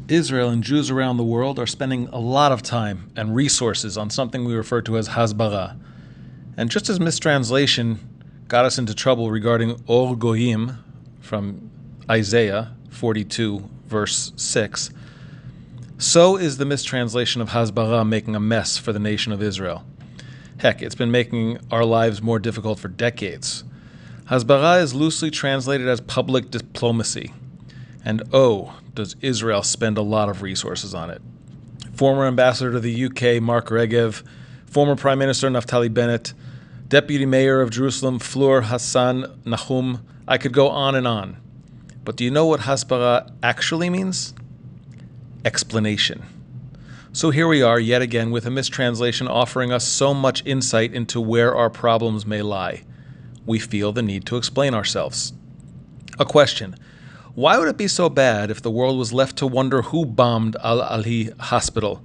Israel and Jews around the world are spending a lot of time and resources on something we refer to as Hasbara. And just as mistranslation got us into trouble regarding Or Goyim from Isaiah 42, verse 6, so is the mistranslation of Hasbara making a mess for the nation of Israel. Heck, it's been making our lives more difficult for decades. Hasbara is loosely translated as public diplomacy. And oh, does Israel spend a lot of resources on it. Former ambassador to the UK, Mark Regev, former Prime Minister Naftali Bennett, Deputy Mayor of Jerusalem, Fleur Hassan Nahum. I could go on and on. But do you know what Hasbara actually means? Explanation. So here we are yet again with a mistranslation offering us so much insight into where our problems may lie. We feel the need to explain ourselves. A question. Why would it be so bad if the world was left to wonder who bombed Al-Ali Hospital?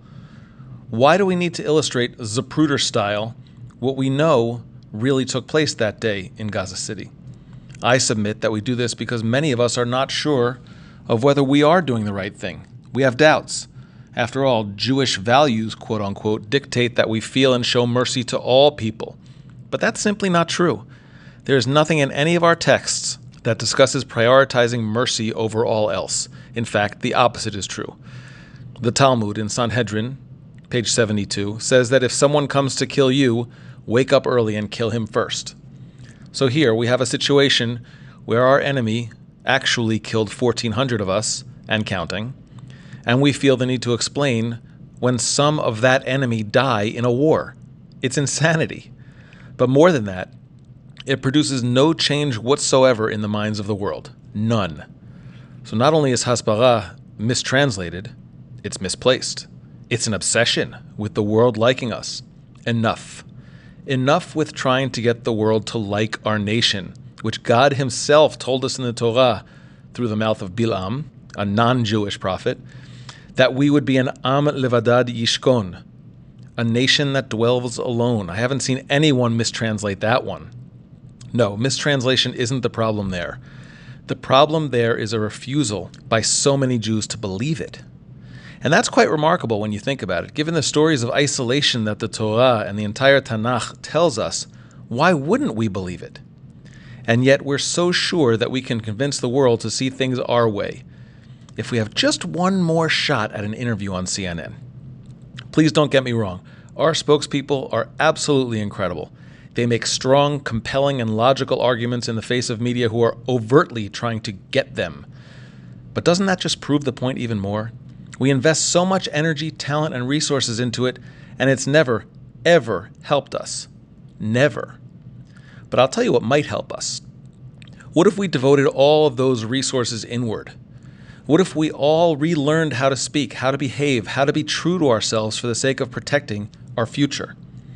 Why do we need to illustrate Zapruder style what we know really took place that day in Gaza City? I submit that we do this because many of us are not sure of whether we are doing the right thing. We have doubts. After all, Jewish values, quote unquote, dictate that we feel and show mercy to all people. But that's simply not true. There is nothing in any of our texts that discusses prioritizing mercy over all else. In fact, the opposite is true. The Talmud in Sanhedrin, page 72, says that if someone comes to kill you, wake up early and kill him first. So here we have a situation where our enemy actually killed 1,400 of us, and counting, and we feel the need to explain when some of that enemy die in a war. It's insanity. But more than that, it produces no change whatsoever in the minds of the world. None. So not only is Hasbara mistranslated, it's misplaced. It's an obsession with the world liking us. Enough. Enough with trying to get the world to like our nation, which God himself told us in the Torah through the mouth of Bilam, a non-Jewish prophet, that we would be an Am Levadad Yishkon, a nation that dwells alone. I haven't seen anyone mistranslate that one. No, mistranslation isn't the problem there. The problem there is a refusal by so many Jews to believe it. And that's quite remarkable when you think about it. Given the stories of isolation that the Torah and the entire Tanakh tells us, why wouldn't we believe it? And yet we're so sure that we can convince the world to see things our way. If we have just one more shot at an interview on CNN. Please don't get me wrong. Our spokespeople are absolutely incredible. They make strong, compelling, and logical arguments in the face of media who are overtly trying to get them. But doesn't that just prove the point even more? We invest so much energy, talent, and resources into it, and it's never, ever helped us. Never. But I'll tell you what might help us. What if we devoted all of those resources inward? What if we all relearned how to speak, how to behave, how to be true to ourselves for the sake of protecting our future?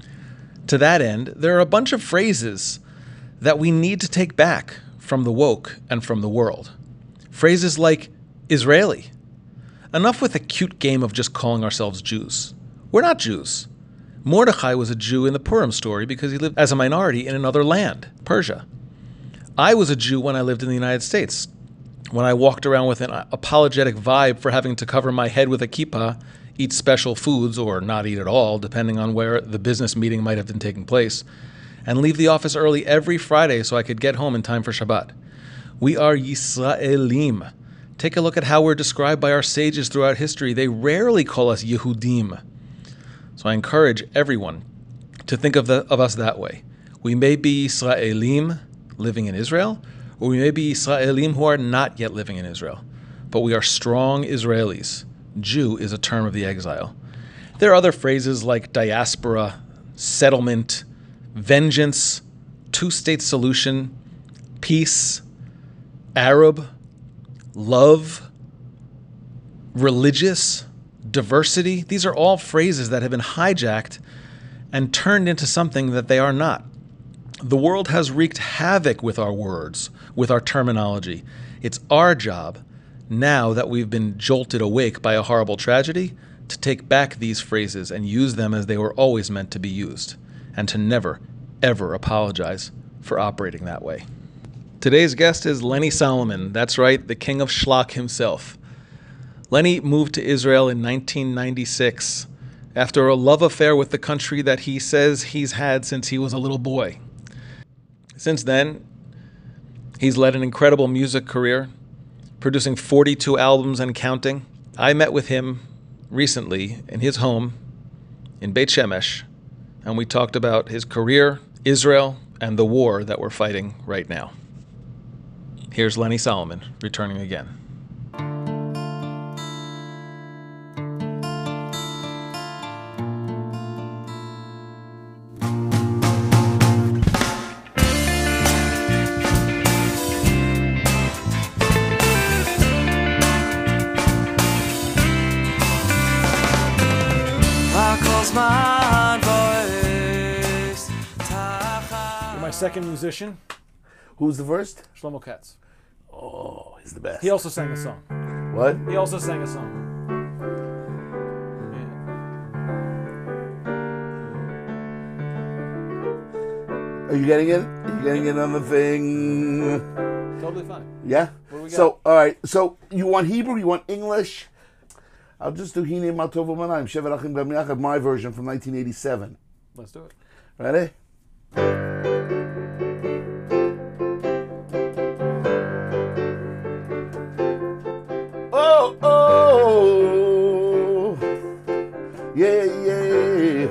To that end, there are a bunch of phrases that we need to take back from the woke and from the world. Phrases like Israeli. Enough with the cute game of just calling ourselves Jews. We're not Jews. Mordechai was a Jew in the Purim story because he lived as a minority in another land, Persia. I was a Jew when I lived in the United States, when I walked around with an apologetic vibe for having to cover my head with a kippah, eat special foods, or not eat at all, depending on where the business meeting might have been taking place, and leave the office early every Friday so I could get home in time for Shabbat. We are Yisraelim. Take a look at how we're described by our sages throughout history. They rarely call us Yehudim. So I encourage everyone to think of us that way. We may be Yisraelim living in Israel, or we may be Yisraelim who are not yet living in Israel. But we are strong Israelis. Jew is a term of the exile. There are other phrases like diaspora, settlement, vengeance, two-state solution, peace, Arab, love, religious, diversity. These are all phrases that have been hijacked and turned into something that they are not. The world has wreaked havoc with our words, with our terminology. It's our job, now that we've been jolted awake by a horrible tragedy, to take back these phrases and use them as they were always meant to be used, and to never, ever apologize for operating that way. Today's guest is Lenny Solomon. That's right, the king of schlock himself. Lenny moved to Israel in 1996 after a love affair with the country that he says he's had since he was a little boy. Since then, he's led an incredible music career, producing 42 albums and counting. I met with him recently in his home in Beit Shemesh, and we talked about his career, Israel, and the war that we're fighting right now. Here's Lenny Solomon returning again. My second musician, Who's the first? Shlomo Katz. Oh, he's the best. He also sang a song. What? He also sang a song. Are you getting it? Are you getting it on the thing? Totally fine. Yeah? What do we got? So, all right. So, you want Hebrew? You want English? I'll just do Hine Matov U'Manayim, Shevet Achim Gam Yachad, my version from 1987. Let's do it. Ready? Oh, oh, yeah, yeah.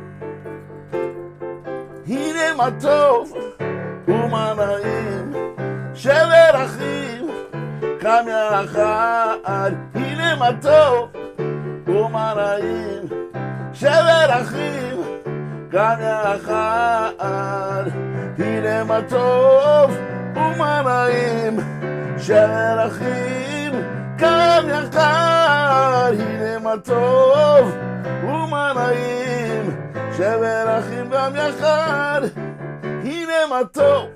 Hine Matov U'Manayim, Shevet Achim Gam Yachad. Hine Matov U'Manayim, Shevet Achim Gam Yachad. Hine Matov U'Manayim, Shevet Achim Gam Yachad. Hine Matov U'Manayim, Shevet Achim Gam Yachad. Hine Matov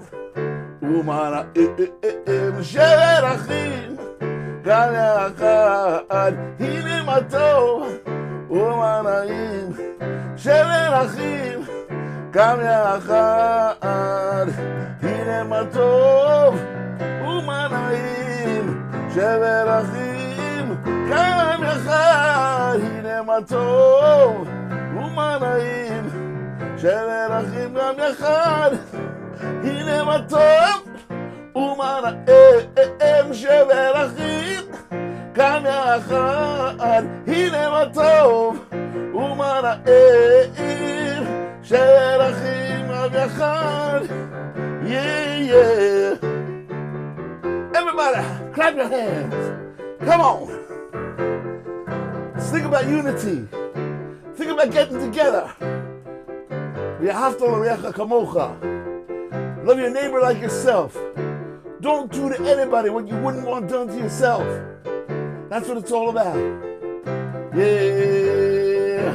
U'Manayim, Shevet Achim Gam Yachad. Hine Matov U'Manayim, Shevet Achim Gam Yachad. Hine Matov U'Manayim, Shevet Achim Gam Yachad. Hine Matov U'Manayim, Shevet Achim Gam Yachad. Hine Matov U'Manayim, Shevet Achim Gam Yachad. Hine Matov U'Manayim, Shevet Achim Gam Yachad. Yeah, yeah. Everybody, clap your hands. Come on. Let's think about unity. Think about getting together. V'ahavta l'reacha kamocha. Love your neighbor like yourself. Don't do to anybody what you wouldn't want done to yourself. That's what it's all about. Yeah.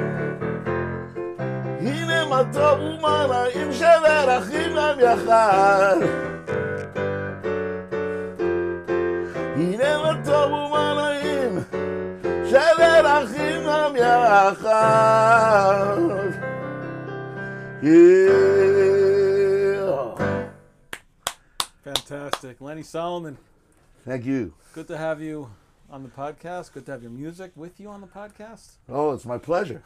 Hine matov u'manayim, shevet achim gam yachad. Hine matov u'manayim, shevet achim gam yachad. Yeah. Fantastic. Lenny Solomon, Thank you. good to have you on the podcast. Good to have your music with you on the podcast. Oh, it's my pleasure.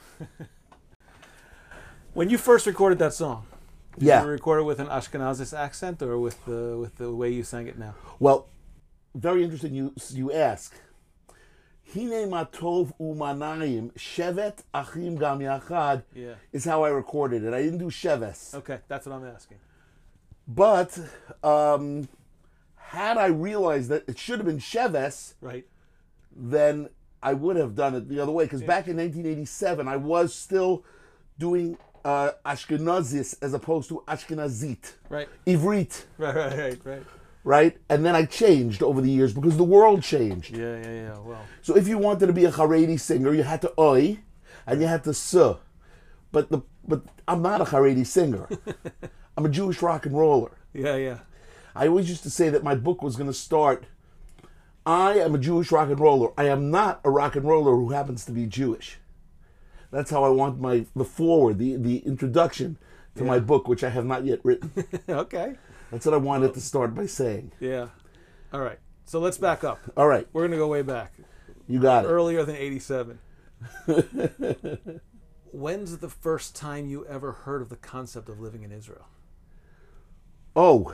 When you first recorded that song, did Yeah. you record it with an Ashkenazis accent or with the way you sang it now? Well, very interesting you ask. Hine matov u'manayim, shevet achim gam yachad Yeah. is how I recorded it. I didn't do sheves. Okay, that's what I'm asking. But had I realized that it should have been sheves, Right. then I would have done it the other way. Because back in 1987, I was still doing Ashkenazis as opposed to Ashkenazit. Right. Ivrit, Right. right? And then I changed over the years because the world changed. Yeah. Well, So if you wanted to be a Haredi singer, you had to oi, and you had to su. But I'm not a Haredi singer. I'm a Jewish rock and roller. yeah. I always used to say that my book was going to start, I am a Jewish rock and roller. I am not a rock and roller who happens to be Jewish. That's how I want the foreword, the introduction to my book, which I have not yet written. Okay. That's what I wanted to start by saying. Yeah. All right. So let's back up. All right. We're gonna go way back. You got it. earlier than 87. When's the first time you ever heard of the concept of living in Israel? Oh,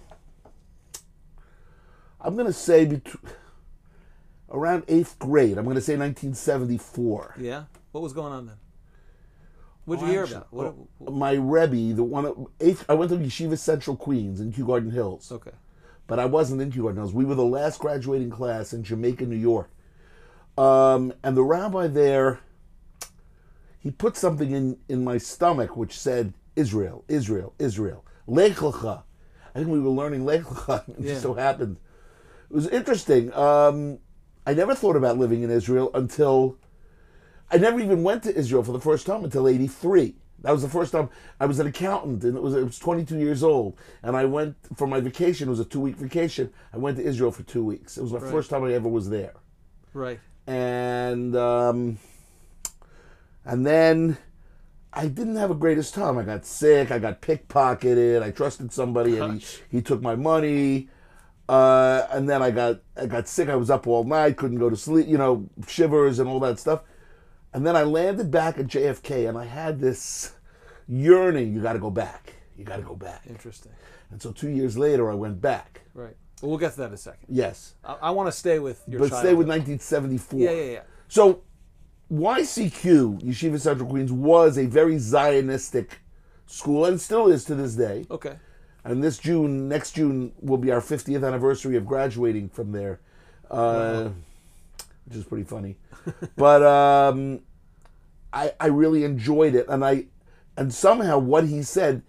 I'm going to say around 8th grade. I'm going to say 1974. Yeah? What was going on then? What'd you hear about? What, My Rebbe, I went to Yeshiva Central Queens in Kew Garden Hills. okay. But I wasn't in Kew Garden Hills. We were the last graduating class in Jamaica, New York. And the rabbi there, he put something in my stomach which said, Israel, Israel, Israel. Lech Lecha. I think we were learning Lech Lecha. It just so happened. It was interesting. I never thought about living in Israel until... I never even went to Israel for the first time until 83. That was the first time. I was an accountant, and I was 22 years old. And I went for my vacation. It was a 2-week vacation. I went to Israel for 2 weeks. It was the first time I ever was there. Right. And then I didn't have a greatest time. I got sick. I got pickpocketed. I trusted somebody, and he took my money. And then I got sick. I was up all night, couldn't go to sleep. Shivers and all that stuff. And then I landed back at JFK, and I had this yearning. You got to go back. You got to go back. Interesting. And so 2 years later, I went back. Right. Well, we'll get to that in a second. Yes. I want to stay with your But childhood. stay with 1974. Yeah. So YCQ, Yeshiva Central Queens, was a very Zionistic school, and still is to this day. Okay. And next June, will be our 50th anniversary of graduating from there, which is pretty funny. But I really enjoyed it, and somehow what he said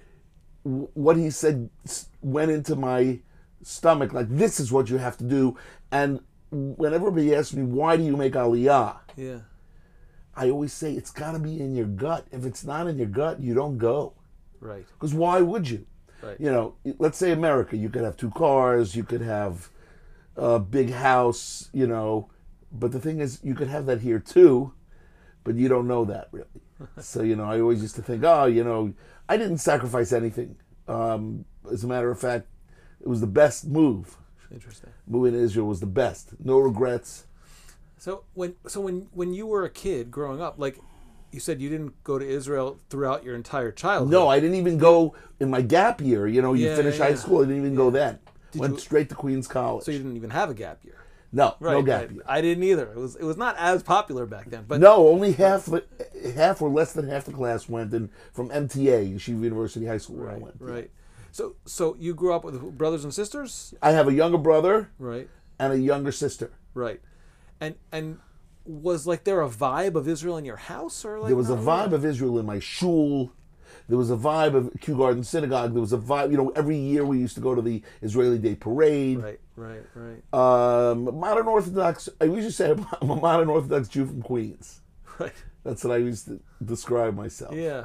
went into my stomach. Like, this is what you have to do. And when everybody asks me, why do you make Aliyah? Yeah. I always say it's got to be in your gut. If it's not in your gut, you don't go. Right. Because why would you? Right. Let's say America, you could have 2 cars, you could have a big house, but the thing is, you could have that here too, but you don't know that really. So, I always used to think, I didn't sacrifice anything. As a matter of fact, it was the best move. Interesting. Moving to Israel was the best. No regrets. So when you were a kid growing up, like you said, you didn't go to Israel throughout your entire childhood. No, I didn't even go in my gap year. You finish high school, I didn't even go then. Went straight to Queens College. So you didn't even have a gap year. No, Right, no gap right. year. I didn't either. It was not as popular back then. But No, only half or less than half the class went in from MTA, Yeshiva University High School, where I went. Right. So you grew up with brothers and sisters? I have a younger brother Right. and a younger sister. Right. And was there a vibe of Israel in your house, or There was a not vibe really? of Israel in my shul. There was a vibe of Kew Garden Synagogue. There was a vibe, every year we used to go to the Israeli Day Parade. Right. Modern Orthodox, I usually say I'm a modern Orthodox Jew from Queens. Right. That's what I used to describe myself. Yeah.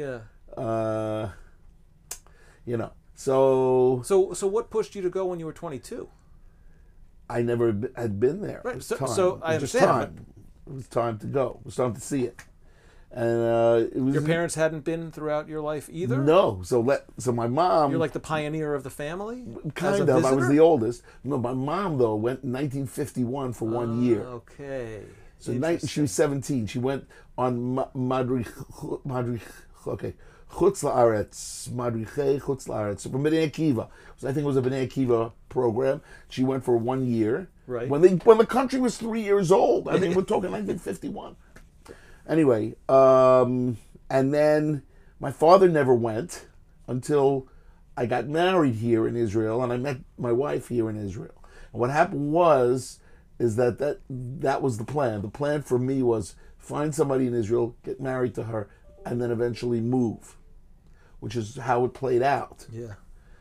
So So what pushed you to go when you were 22? I never had been there. Right. It was So time. I It was just understand. time. It was time to go. It was time to see it. And it was Your parents hadn't been throughout your life either? No. So my mom. You're like the pioneer of the family? Kind As a of. I was visitor? the oldest. No, my mom though went in 1951 for 1 year. Okay. So she was 17. She went on Madrich. Okay. Chutz La'aretz, Madrichei Chutz La'aretz, from Bnei Akiva. I think it was a Bnei Akiva program. She went for 1 year. Right. When the country was 3 years old. I mean, we're talking 1951. Anyway, and then my father never went until I got married here in Israel, and I met my wife here in Israel. And what happened is that was the plan. The plan for me was find somebody in Israel, get married to her, and then eventually move, which is how it played out. Yeah.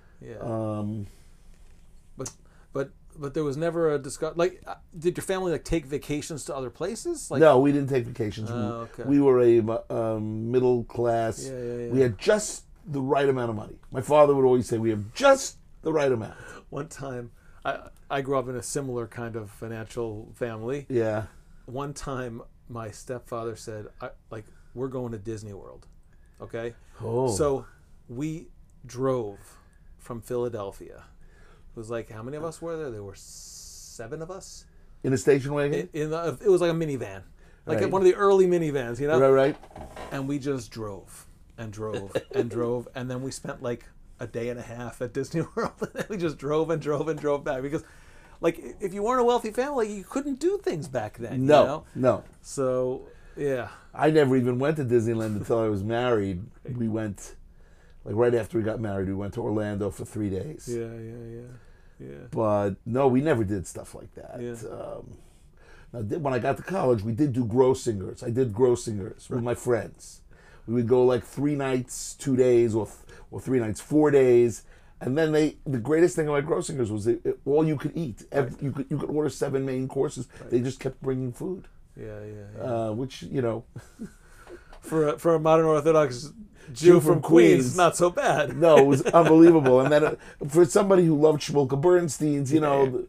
But there was never a discussion. Did your family take vacations to other places? No, we didn't take vacations. Okay. We were a middle class. Yeah. We had just the right amount of money. My father would always say, "We have just the right amount." One time, I grew up in a similar kind of financial family. Yeah. One time, my stepfather said, we're going to Disney World. Okay? Oh. So we drove from Philadelphia. It was how many of us were there? There were 7 of us. In a station wagon? It was like a minivan, like Right. one of the early minivans, you know. Right. And we just drove and drove and drove, and then we spent like a day and a half at Disney World, and then we just drove and drove and drove back because, like, if you weren't a wealthy family, you couldn't do things back then. No, you know? no. So yeah, I never even went to Disneyland until I was married. We went, like right after we got married, we went to Orlando for 3 days. yeah. But no, we never did stuff like that. Yeah. Now, when I got to college, we did do Grossingers. I did Grossingers with my friends. We would go like 3 nights, 2 days, or 3 nights, 4 days. And then the greatest thing about Grossingers was all you could eat. You could order 7 main courses. They just kept bringing food. Yeah. Which, you know, For a modern Orthodox Jew from Queens, not so bad. no, it was unbelievable. And then for somebody who loved Shmulka Bernstein's, you know,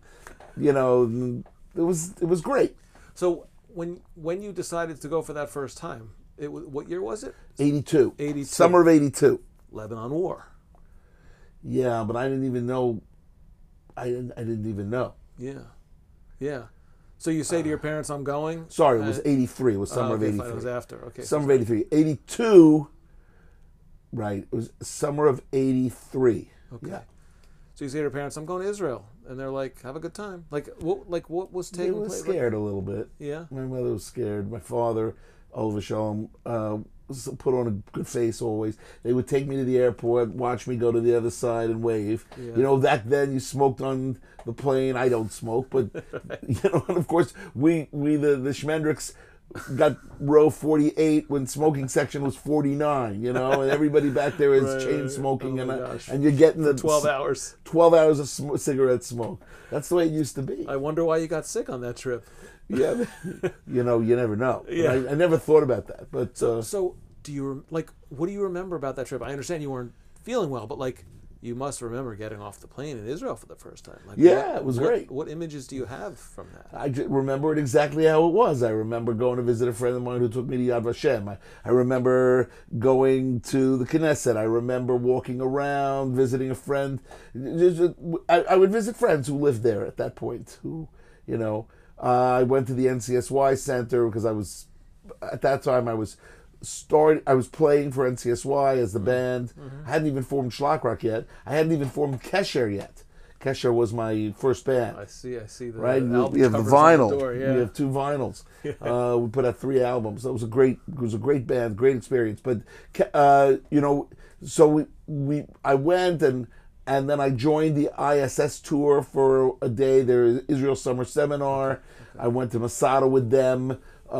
it was great. So when you decided to go for that first time, what year was it? 82. 82. Summer of 82. Lebanon War. Yeah, but I didn't even know. I didn't even know. Yeah. So you say to your parents, "I'm going." Sorry, it was 83. It was summer of okay, 83. It was after. Okay. Summer of 83. 82. Right. It was summer of 83. Okay. Yeah. So you say to your parents, "I'm going to Israel," and they're like, "Have a good time." Like what was They taking were place? scared a little bit. Yeah. My mother was scared. My father, Oliver Shalom, put on a good face always. They would take me to the airport, watch me go to the other side and wave. Yeah. You know, back then you smoked on the plane. I don't smoke, but you know, and of course we the Schmendricks got row 48 when smoking section was 49. You know, and everybody back there is Right. chain smoking, Oh my gosh. and you're getting the 12 hours. 12 hours of cigarette smoke. That's the way it used to be. I wonder why you got sick on that trip. Yeah, you know, you never know. But Yeah. I never thought about that. But So do you what do you remember about that trip? I understand you weren't feeling well, but like you must remember getting off the plane in Israel for the first time. Like, Yeah, it was great. What images do you have from that? I remember it exactly how it was. I remember going to visit a friend of mine who took me to Yad Vashem. I remember going to the Knesset. I remember walking around, visiting a friend. I would visit friends who lived there at that point. You know, I went to the NCSY Center because at that time I was playing for NCSY as the band. I hadn't even formed Shlakrock yet. I hadn't even formed Kesher yet. Kesher was my first band. I see the Right, album we have the covers on vinyl. the door, yeah. We have 2 vinyls. We put out 3 albums. That was a great band, great experience. But you know, so I went and then I joined the ISS tour for a day. There is Israel Summer Seminar. Okay. I went to Masada with them,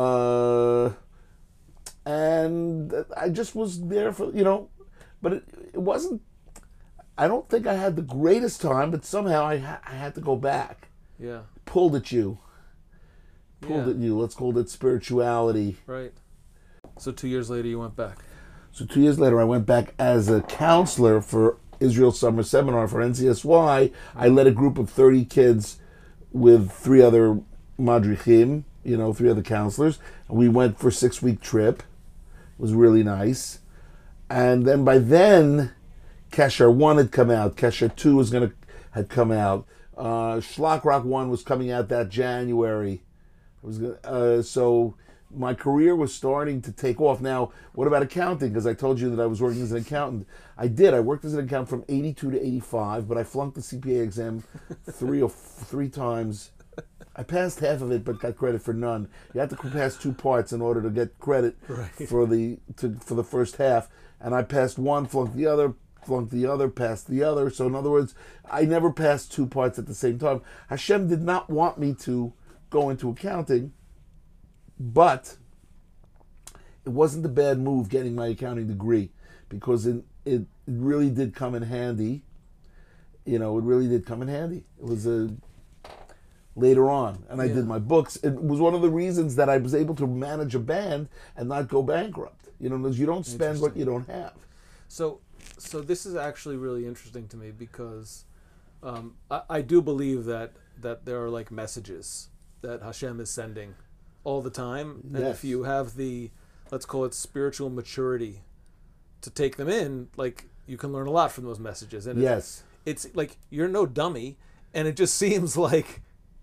and I just was there for, you know, but it wasn't. I don't think I had the greatest time, but somehow I had to go back. Yeah. Pulled at you. Let's call it spirituality. Right. So 2 years later, you went back. So 2 years later, I went back as a counselor for Israel Summer Seminar for NCSY. I led a group of 30 kids with 3 other madrichim, you know, 3 other counselors. We went for a 6-week trip. It was really nice. And then by then, Kesher 1 had come out. Kesher 2 had come out. Shlakrock 1 was coming out that January. So my career was starting to take off. Now, what about accounting? Because I told you that I was working as an accountant. I did. I worked as an accountant from 82 to 85, but I flunked the CPA exam 3 times. I passed half of it, but got credit for none. You had to pass 2 parts in order to get credit for the first half. And I passed one, flunked the other, passed the other. So in other words, I never passed 2 parts at the same time. Hashem did not want me to go into accounting, but it wasn't a bad move getting my accounting degree, because it really did come in handy. You know, it really did come in handy. It was later on, and I did my books. It was one of the reasons that I was able to manage a band and not go bankrupt. You know, because you don't spend what you don't have. So this is actually really interesting to me, because I do believe that there are like messages that Hashem is sending all the time, and if you have the, let's call it, spiritual maturity to take them in, like, you can learn a lot from those messages. And it's like you're no dummy, and it just seems like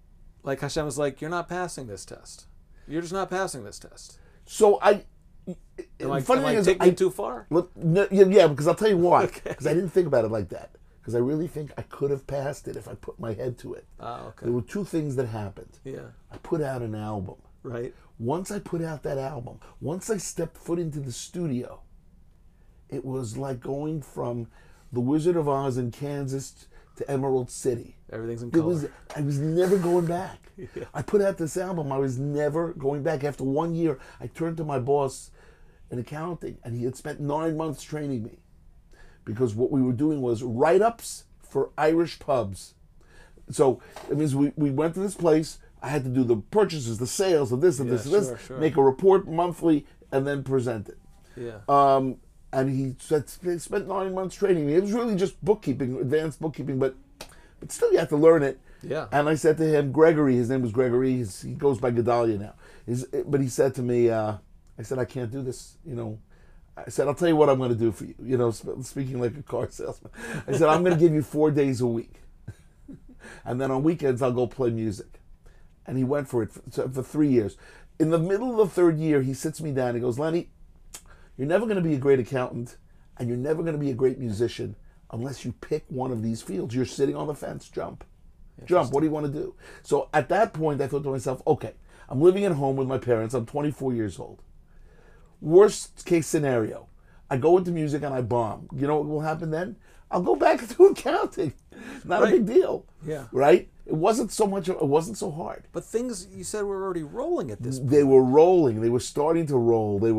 Like Hashem was like, you're not passing this test. You're just not passing this test. So Am I funny thing is, taking it too far? Yeah, because I'll tell you why. Okay. Because I didn't think about it like that. Because I really think I could have passed it if I put my head to it. Ah, okay. There were two things that happened. Yeah. I put out an album. Right. Once I put out that album, once I stepped foot into the studio, it was like going from the Wizard of Oz in Kansas to Emerald City. Everything's in color. I was never going back. Yeah. I put out this album. I was never going back. After 1 year, I turned to my boss in accounting, and he had spent 9 months training me. Because what we were doing was write-ups for Irish pubs. So it means we went to this place. I had to do the purchases, the sales of this and this and this, sure. make a report monthly, and then present it. Yeah. And he spent 9 months training me. It was really just bookkeeping, advanced bookkeeping, but still you have to learn it. Yeah. And I said to him, Gregory, his name was Gregory, he goes by Gedalia now. But he said to me, I said, I can't do this, I said, I'll tell you what I'm going to do for you, speaking like a car salesman. I said, I'm going to give you 4 days a week. And then on weekends, I'll go play music. And he went for it for 3 years. In the middle of the 3rd year, he sits me down. He goes, Lenny, you're never going to be a great accountant, and you're never going to be a great musician unless you pick one of these fields. You're sitting on the fence. Jump. Jump. What do you want to do? So at that point, I thought to myself, okay, I'm living at home with my parents. I'm 24 years old. Worst case scenario, I go into music and I bomb. You know what will happen then? I'll go back to accounting. Not a big deal. Yeah. Right? It wasn't so hard. But things you said were already rolling at this point. They were rolling. They were starting to roll. It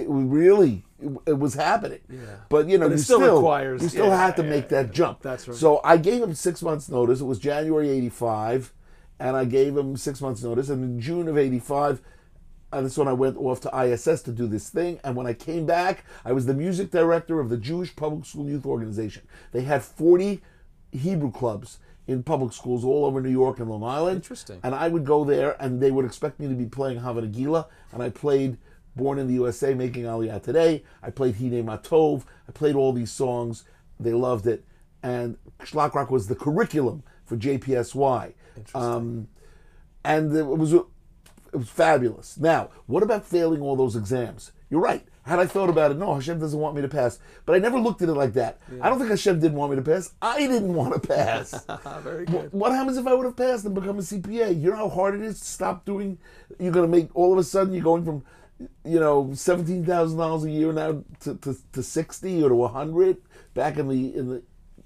was happening. Yeah. But But it still requires- you still had to make that jump. That's right. So I gave him 6 months notice. It was January '85, and I gave him 6 months notice. And in June of '85, and that's when I went off to ISS to do this thing. And when I came back, I was the music director of the Jewish Public School Youth Organization. They had 40 Hebrew clubs in public schools all over New York and Long Island. Interesting. And I would go there, and they would expect me to be playing Havana Gila, and I played Born in the USA, Making Aliyah Today. I played Hine Matov. I played all these songs. They loved it. And Shlock Rock was the curriculum for JPSY. Interesting. And it was fabulous. Now, what about failing all those exams? You're right. Had I thought about it, no, Hashem doesn't want me to pass. But I never looked at it like that. Yeah. I don't think Hashem didn't want me to pass. I didn't want to pass. Very good. What happens if I would have passed and become a CPA? You know how hard it is to stop doing? You're going to make, all of a sudden, you're going from, $17,000 a year now to 60 or to 100 back in the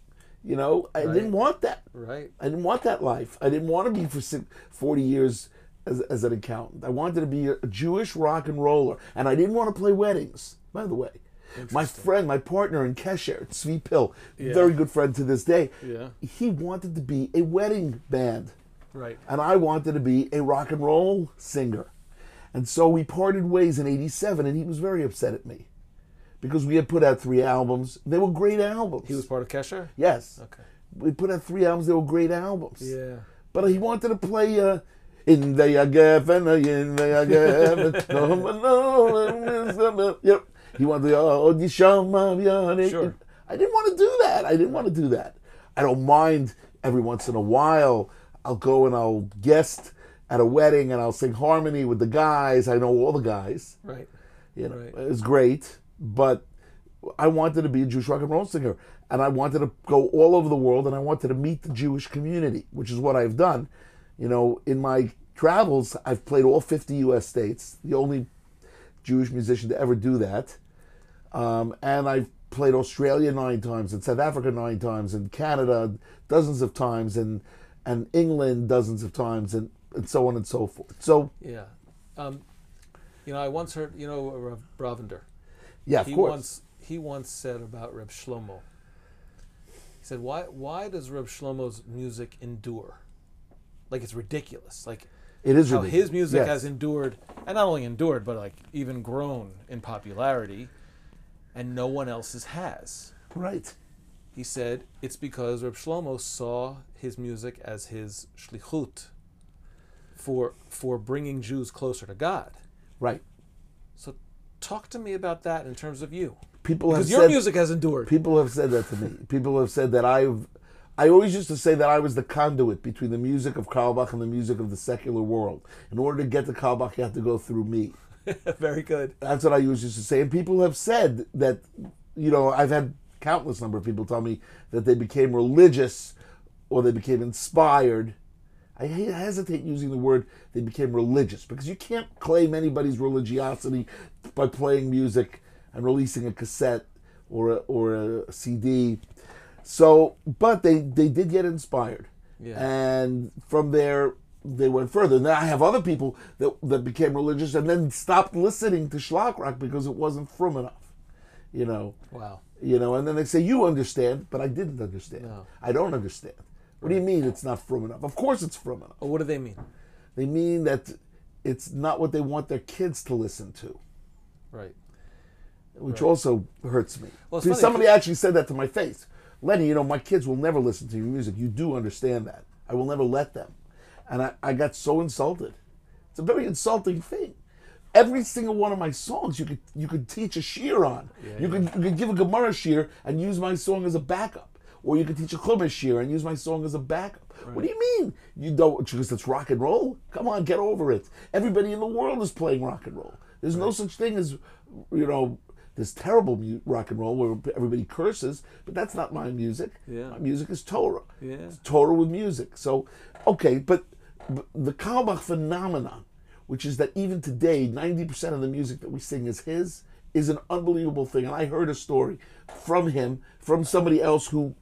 I didn't want that. Right. I didn't want that life. I didn't want to be for 40 years as an accountant. I wanted to be a Jewish rock and roller. And I didn't want to play weddings, by the way. My friend, my partner in Kesher, Tzvi Pill, very good friend to this day, he wanted to be a wedding band. Right. And I wanted to be a rock and roll singer. And so we parted ways in '87, and he was very upset at me. Because we had put out 3 albums. They were great albums. He was part of Kesher? Yes. Okay. We put out 3 albums. They were great albums. Yeah. But he wanted to play In the Yagef in the Yagef. Yep. He wanted to Sure. I didn't want to do that. I don't mind every once in a while. I'll go and I'll guest at a wedding and I'll sing harmony with the guys. I know all the guys. Right. It was great. But I wanted to be a Jewish rock and roll singer. And I wanted to go all over the world, and I wanted to meet the Jewish community, which is what I've done. In my travels, I've played all 50 U.S. states, the only Jewish musician to ever do that. And I've played Australia 9 times, and South Africa 9 times, and Canada dozens of times, and England dozens of times, and so on and so forth. So yeah. I once heard, Rav Bravender. Yeah, of course. He once said about Reb Shlomo. He said, "Why does Reb Shlomo's music endure? Like it's ridiculous. Like it is how ridiculous. his music has endured, and not only endured, but like even grown in popularity, and no one else's has." Right. He said it's because Reb Shlomo saw his music as his shlichut for bringing Jews closer to God. Right. So talk to me about that in terms of you. Because your music has endured. People have said that to me. People have said that I I always used to say that I was the conduit between the music of Carlebach and the music of the secular world. In order to get to Carlebach, you have to go through me. Very good. That's what I used to say. And people have said that, I've had countless number of people tell me that they became religious or they became inspired. I hesitate using the word they became religious because you can't claim anybody's religiosity by playing music and releasing a cassette or a CD. So, but they did get inspired. Yeah. And from there, they went further. Now I have other people that became religious and then stopped listening to schlock rock because it wasn't frum enough. Wow. And then they say, you understand, but I didn't understand. No. I don't understand. What do you mean it's not frum enough? Of course it's frum enough. What do they mean? They mean that it's not what they want their kids to listen to, Right. which also hurts me. Well, it's See, funny somebody actually said that to my face. Lenny, my kids will never listen to your music. You do understand that. I will never let them. And I got so insulted. It's a very insulting thing. Every single one of my songs you could teach a shir on. You could give a Gemara shir and use my song as a backup. Or you could teach a Chumash shir and use my song as a backup. Right. What do you mean? You don't, because it's rock and roll? Come on, get over it. Everybody in the world is playing rock and roll. There's no such thing as, this terrible rock and roll where everybody curses, but that's not my music. Yeah. My music is Torah. Yeah. It's Torah with music. So, okay, but the Carlebach phenomenon, which is that even today, 90% of the music that we sing is his, is an unbelievable thing. And I heard a story from him, from somebody else who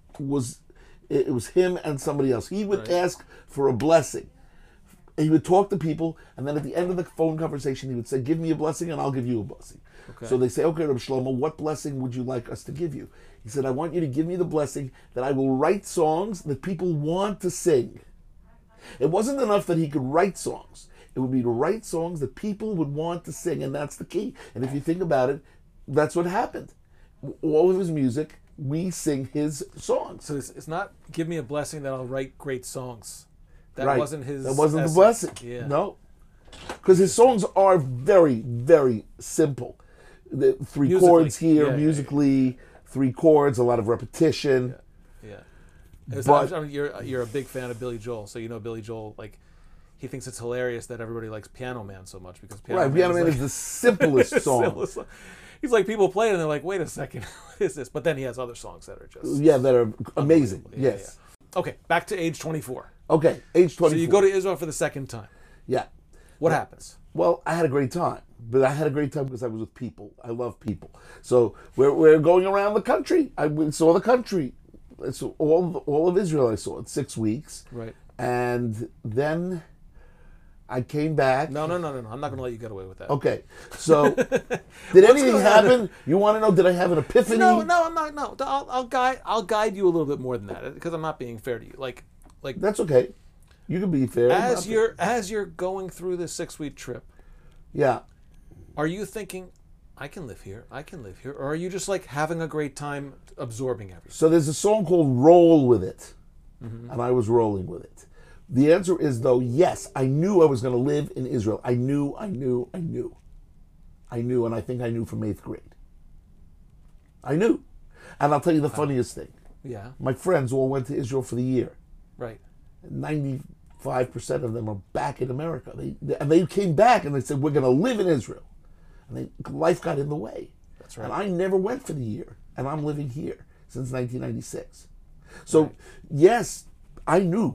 it was him and somebody else. He would ask for a blessing. He would talk to people, and then at the end of the phone conversation, he would say, give me a blessing and I'll give you a blessing. Okay. So they say, okay, Reb Shlomo, what blessing would you like us to give you? He said, I want you to give me the blessing that I will write songs that people want to sing. It wasn't enough that he could write songs. It would be to write songs that people would want to sing, and that's the key. And if you think about it, that's what happened. All of his music, we sing his songs. So it's not give me a blessing that I'll write great songs. That right. wasn't his That wasn't essence. the blessing. Yeah. No. Because his songs are very, very simple. The three chords here, musically, 3 chords, a lot of repetition. Yeah. But you're a big fan of Billy Joel, so Billy Joel, he thinks it's hilarious that everybody likes Piano Man so much because Piano Man is the simplest song. He's like, people play it and they're like, wait a second, what is this? But then he has other songs that are just that are amazing. Yeah, yes. Yeah. Okay, back to age 24. Okay, age 24. So you go to Israel for the second time. Yeah. What happens? Well, I had a great time, but I had a great time because I was with people. I love people. So we're going around the country. I saw the country. So all of Israel I saw in 6 weeks. Right. And then I came back. No. I'm not going to let you get away with that. Okay. So did anything happen? You want to know? Did I have an epiphany? No, I'm not. No, I'll guide you a little bit more than that because I'm not being fair to you. Like that's okay. You can be fair. As you're going through this 6-week trip. Yeah. Are you thinking, I can live here, or are you just having a great time absorbing everything? So there's a song called "Roll with It," and I was rolling with it. The answer is though, yes, I knew I was going to live in Israel. I knew, and I think I knew from 8th grade. I knew, and I'll tell you the funniest thing. Yeah. My friends all went to Israel for the year. Right. 95% of them are back in America. They came back and they said, we're going to live in Israel. And life got in the way. That's right. And I never went for the year. And I'm living here since 1996. So, yes, I knew.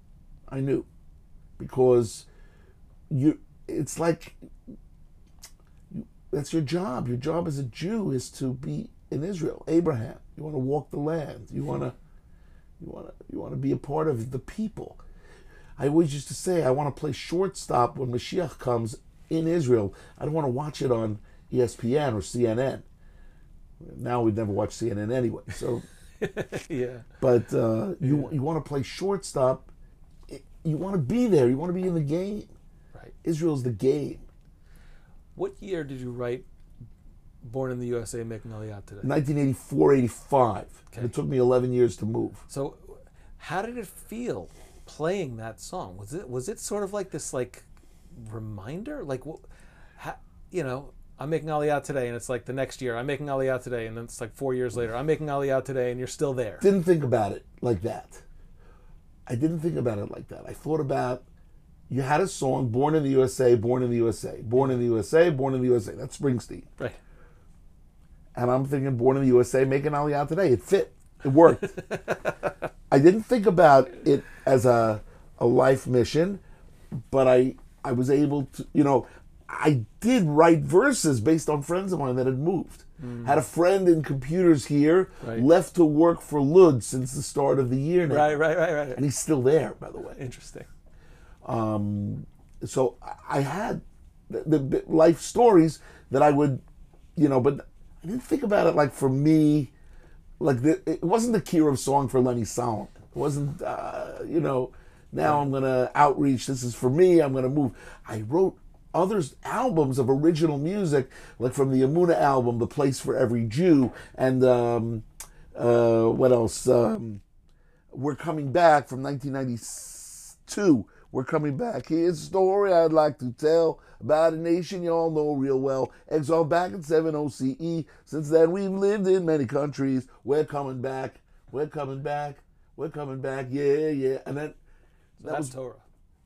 Because it's like, that's your job. Your job as a Jew is to be in Israel. Abraham, you want to walk the land. You want to be a part of the people. I always used to say I want to play shortstop when Mashiach comes in Israel. I don't want to watch it on ESPN or CNN. Now we'd never watch CNN anyway. So, yeah. But you want to play shortstop. You want to be there. You want to be in the game. Right. Israel's the game. What year did you write Born in the USA, Making Aliyah Today? 1984, 85. Okay. And it took me 11 years to move. So how did it feel playing that song? Was it sort of like this reminder? I'm making Aliyah today, and it's the next year, I'm making Aliyah today, and then it's 4 years later, I'm making Aliyah today, and you're still there. Didn't think about it like that. I didn't think about it like that. I thought about, you had a song, Born in the USA, Born in the USA, Born in the USA, Born in the USA. That's Springsteen. Right. And I'm thinking, Born in the USA, making Aliyah today. It fit. It worked. I didn't think about it as a life mission, but I was able to, I did write verses based on friends of mine that had moved. Had a friend in computers here, Right. left to work for Lud since the start of the year now. Right. And he's still there, by the way. Interesting. So I had the life stories that I would, but I didn't think about it like for me, like it wasn't the Kirov song for Lenny Solomon. It wasn't, now I'm going to outreach. This is for me. I'm going to move. I wrote others albums of original music, like from the Amuna album, The Place for Every Jew, and what else? We're Coming Back from 1992. We're Coming Back. Here's a story I'd like to tell about a nation you all know real well. Exiled back in 70 CE. Since then we've lived in many countries. We're coming back. We're coming back. We're coming back. Yeah. And then That was Torah.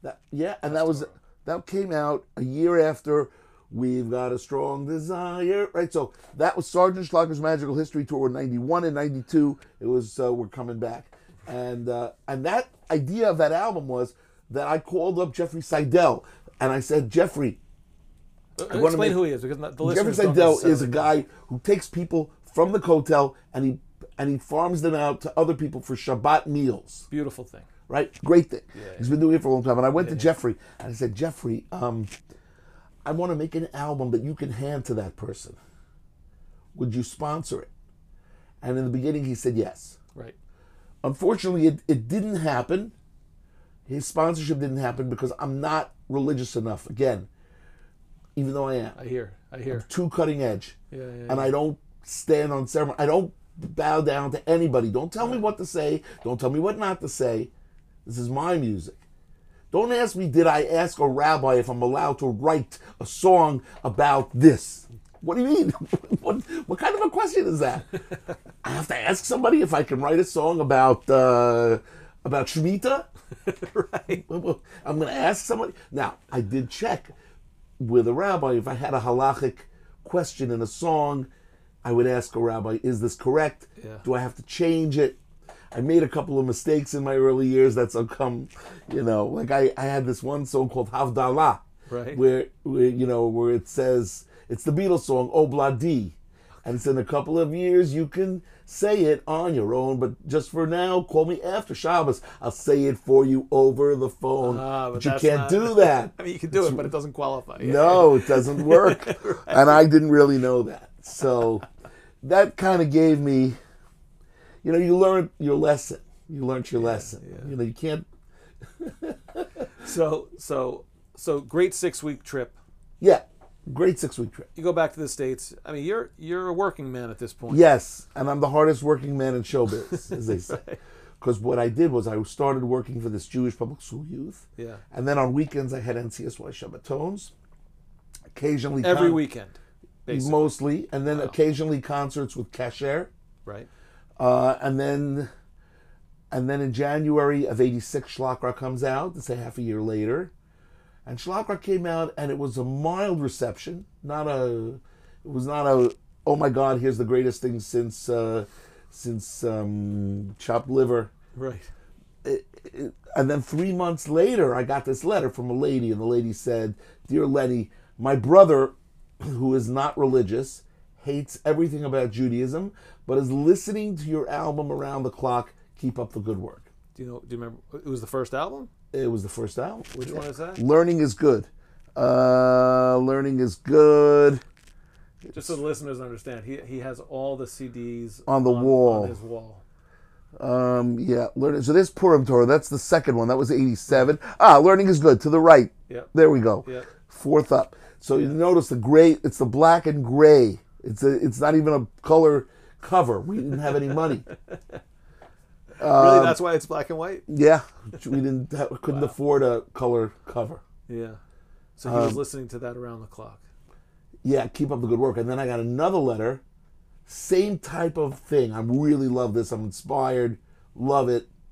That came out a year after We've Got a Strong Desire, right? So that was Sergeant Schlager's Magical History Tour in 91 and 92. It was We're Coming Back. And that idea of that album was that I called up Jeffrey Seidel and I said, Jeffrey, Explain who he is, because the Jeffrey listeners don't Seidel is a necessarily- guy who takes people from the Kotel and he farms them out to other people for Shabbat meals. Beautiful thing. Right? Great thing. Yeah. He's been doing it for a long time. And I went to Jeffrey and I said, Jeffrey, I want to make an album that you can hand to that person. Would you sponsor it? And in the beginning he said yes. Right. Unfortunately, it didn't happen. His sponsorship didn't happen because I'm not religious enough. Again, even though I am. I hear. Too cutting edge. Yeah. And I don't stand on ceremony. I don't bow down to anybody. Don't tell me what to say. Don't tell me what not to say. This is my music. Don't ask me, did I ask a rabbi if I'm allowed to write a song about this? What do you mean? What kind of a question is that? I have to ask somebody if I can write a song about Shemitah? Right. I'm going to ask somebody. Now, I did check with a rabbi. If I had a halachic question in a song, I would ask a rabbi, is this correct? Yeah. Do I have to change it? I made a couple of mistakes in my early years that's come, like I had this one song called Havdalah, Right. where it says, it's the Beatles song, Obladi. And it's in a couple of years, you can say it on your own, but just for now, call me after Shabbos. I'll say it for you over the phone. But you that's can't not- do that. I mean, you can do it, but it doesn't qualify. Yeah. No, it doesn't work. And I didn't really know that. So that kind of gave me, you learned your lesson. You learned your lesson. yeah. You can't. So great 6-week trip. Yeah, great 6-week trip. You go back to the States. I mean, you're a working man at this point. Yes, and I'm the hardest working man in showbiz, as they say. Because what I did was I started working for this Jewish public school youth. Yeah. And then on weekends I had NCSY Shabbatons. Occasionally Every weekend, basically. mostly, and then occasionally concerts with Kasher. Right. And then in January of '86, Shlakra comes out. It's a half a year later, and Shlakra came out, and it was a mild reception. It was not a oh my God, here's the greatest thing since chopped liver. Right. And then 3 months later, I got this letter from a lady, and the lady said, "Dear Lenny, my brother, who is not religious, hates everything about Judaism, but is listening to your album around the clock. Keep up the good work." Do you remember? It was the first album. It was the first album. Which one is that? Learning is good. Learning is good. Just so the listeners understand, he has all the CDs On the wall. On his wall. Yeah, learning. So this Purim Torah, that's the second one. That was '87. Learning is good. To the right. Yep. There we go. Yep. Fourth up. So you notice the gray. It's the black and gray. It's not even a color cover. We didn't have any money. Really, that's why it's black and white. Yeah, we couldn't afford a color cover. Yeah. So he was listening to that around the clock. Yeah, keep up the good work. And then I got another letter, same type of thing. I really love this. I'm inspired, love it.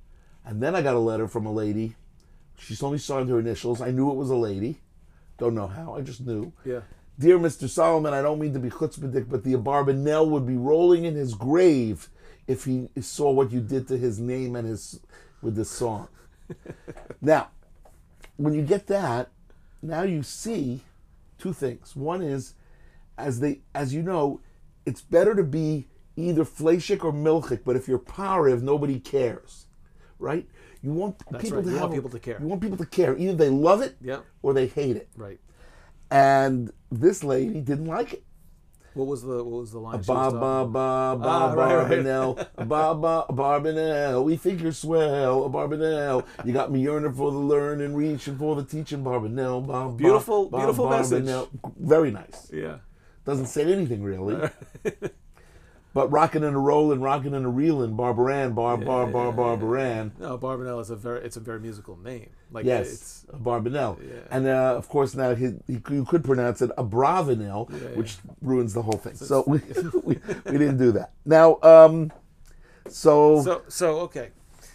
And then I got a letter from a lady. She's only signed her initials. I knew it was a lady. Don't know how. I just knew. Yeah. Dear Mr. Solomon, I don't mean to be chutzpahdik, but the Abarbanel would be rolling in his grave if he saw what you did to his name and with this song. Now, when you get that, now you see two things. One is, as you know, it's better to be either fleshik or milchik, but if you're pariv, nobody cares, right? You want people to want people to care. You want people to care. Either they love it or they hate it. Right. And this lady didn't like it. What was the line? Barbanel, Barbanel. We think you're swell, Barbanel. You got me yearning for the learning, reaching for the teaching, Barbanel. Beautiful message. Very nice. Yeah. Doesn't say anything really. But rocking and a rolling, rocking and a reeling, Barbaran, Barbaran. No, Barbanel is a very musical name. Like yes, Barbanel. Yeah. And of course now you could pronounce it Abravanel, which ruins the whole thing. So we didn't do that. Now, So okay.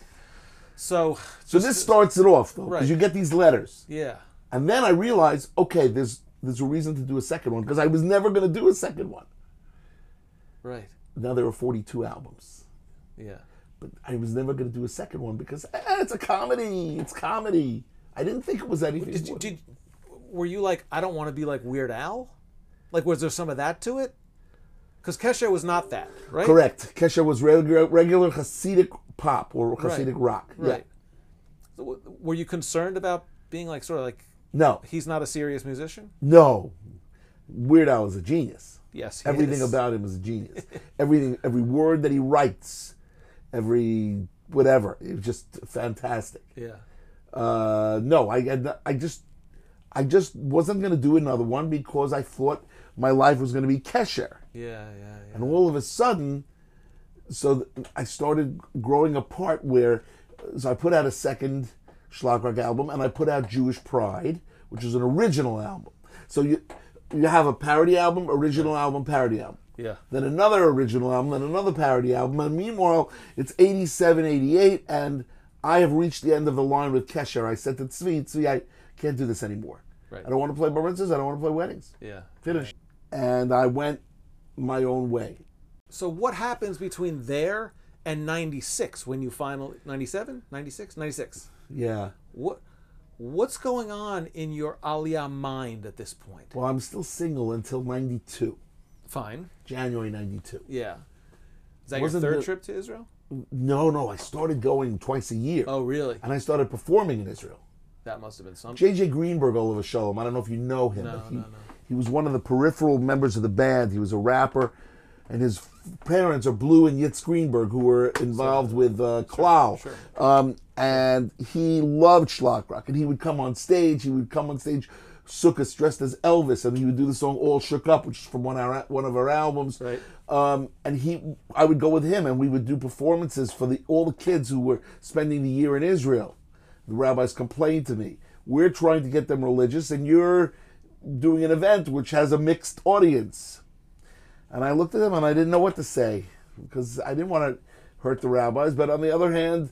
So this starts it off though, because right. you get these letters. Yeah. And then I realized, okay, there's a reason to do a second one because I was never going to do a second one. Right. Now there are 42 albums. Yeah. But I was never going to do a second one because it's a comedy. It's comedy. I didn't think it was anything. Were you like, I don't want to be like Weird Al? Like, was there some of that to it? Because Kesher was not that, right? Correct. Kesher was regular Hasidic pop or Hasidic rock. Right. Yeah. So, were you concerned about being like, sort of like, no, he's not a serious musician? No. Weird Al is a genius. Yes, everything about him is a genius. Every word that he writes, every whatever, it was just fantastic. Yeah. No, I just wasn't going to do another one because I thought my life was going to be Kesher. Yeah. And all of a sudden, I started growing apart. So I put out a second Shlag Rock album, and I put out Jewish Pride, which is an original album. So you have a parody album, original album, parody album. Yeah. Then another original album, then another parody album. And meanwhile, it's 87, 88, and I have reached the end of the line with Kesher. I said to Tzvi, I can't do this anymore. Right. I don't want to play bar mitzvahs. I don't want to play weddings. Yeah. Finish. And I went my own way. So what happens between there and 96 when you finally... 97? 96? 96. Yeah. What's going on in your Aliyah mind at this point? Well, I'm still single until 92. Fine. January 92. Yeah. Is that your third trip to Israel? No. I started going twice a year. Oh, really? And I started performing in Israel. That must have been something. J.J. Greenberg, Oliver Shalom. I don't know if you know him. No. He was one of the peripheral members of the band. He was a rapper. And his parents are Blue and Yitz Greenberg, who were involved with Klal. Sure. And he loved Shlag Rock. And he would come on stage. Sukkot dressed as Elvis, and he would do the song "All Shook Up," which is from one of our albums. Right. And I would go with him, and we would do performances for all the kids who were spending the year in Israel. The rabbis complained to me, "We're trying to get them religious, and you're doing an event which has a mixed audience." And I looked at him, and I didn't know what to say because I didn't want to hurt the rabbis. But on the other hand,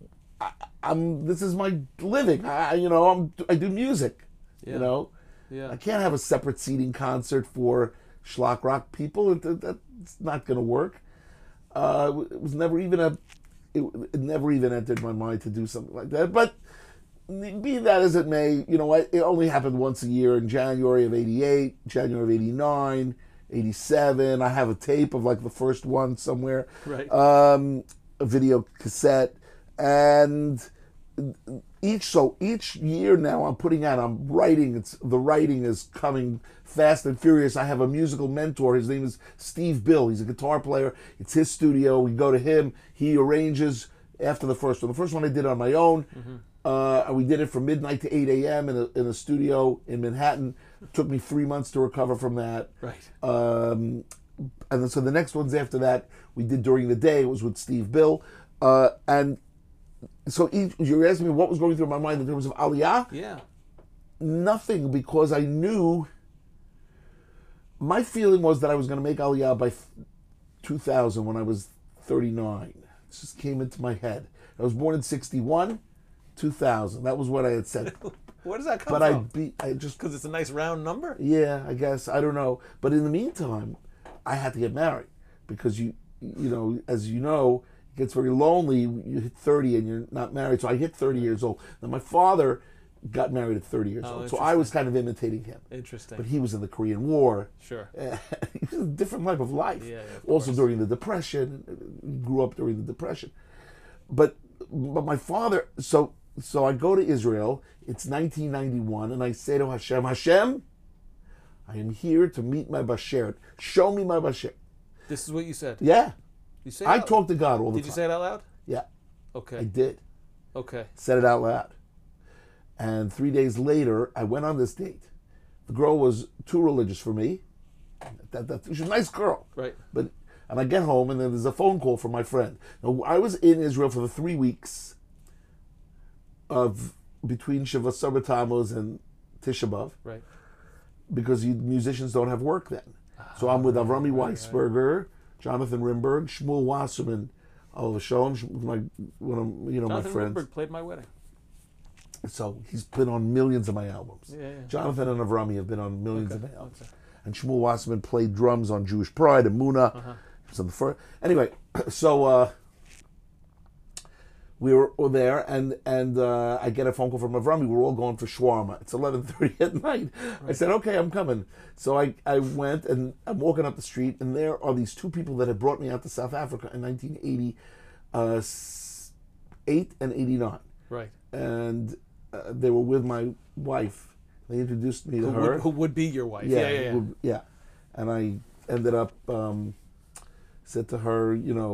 this is my living. I do music. Yeah. You know, Yeah. I can't have a separate seating concert for Shlag Rock people. That's not going to work. It was never even it never even entered my mind to do something like that. But be that as it may, it only happened once a year in January of 88, January of 89, 87. I have a tape of like the first one somewhere. Right. A video cassette. And each year now I'm writing. The writing is coming fast and furious. I have a musical mentor. His name is Steve Bill. He's a guitar player. It's his studio. We go to him. He arranges after the first one. The first one I did on my own. We did it from midnight to 8 a.m. in a studio in Manhattan. It took me 3 months to recover from that. Right. And then, so the next ones after that we did during the day. It was with Steve Bill. And so you're asking me what was going through my mind in terms of Aliyah? Yeah. Nothing, because I knew, my feeling was that I was going to make Aliyah by 2000 when I was 39. It just came into my head. I was born in 61, 2000. That was what I had said. Where does that come But from? I just, Because it's a nice round number? yeah, I guess, I don't know. But in the meantime, I had to get married because as you know, it gets very lonely. You hit 30 and you're not married. So I hit 30 years old. Now my father got married at 30 years old. So I was kind of imitating him. Interesting. But he was in the Korean War. Sure. It was a different type of life. Yeah, of also course. during the Depression. He grew up during the Depression. But my father, so I go to Israel. It's 1991, and I say to Hashem, I am here to meet my Bashert. Show me my Bashert. This is what you said. Yeah. You say it I out- talk to God all the Did time. you say it out loud? Yeah, Okay. I did. Okay. Said it out loud. And 3 days later, I went on this date. The girl was too religious for me. She's a nice girl. Right. And I get home, and then there's a phone call from my friend. Now, I was in Israel for the 3 weeks of between Shabbat Tammuz and Tisha B'Av, Right. because musicians don't have work then. So I'm with Avrami Weisberger, Jonathan Rimberg, Shmuel Wasserman, Oliver Shalom, one of my Jonathan friends. Rundberg played my wedding. So he's been on millions of my albums. Yeah. Jonathan and Avrami have been on millions of my albums. Okay. And Shmuel Wasserman played drums on Jewish Pride and Muna. He was on the first. Anyway, so we were there, and I get a phone call from Avrami. We're all going for shawarma. It's 11:30 at night. I said, okay, I'm coming. So I went, and I'm walking up the street, and there are these two people that had brought me out to South Africa in 1988 and 89. Right. And they were with my wife. They introduced me to her. Who would be your wife? Yeah. Yeah. And I ended up said to her,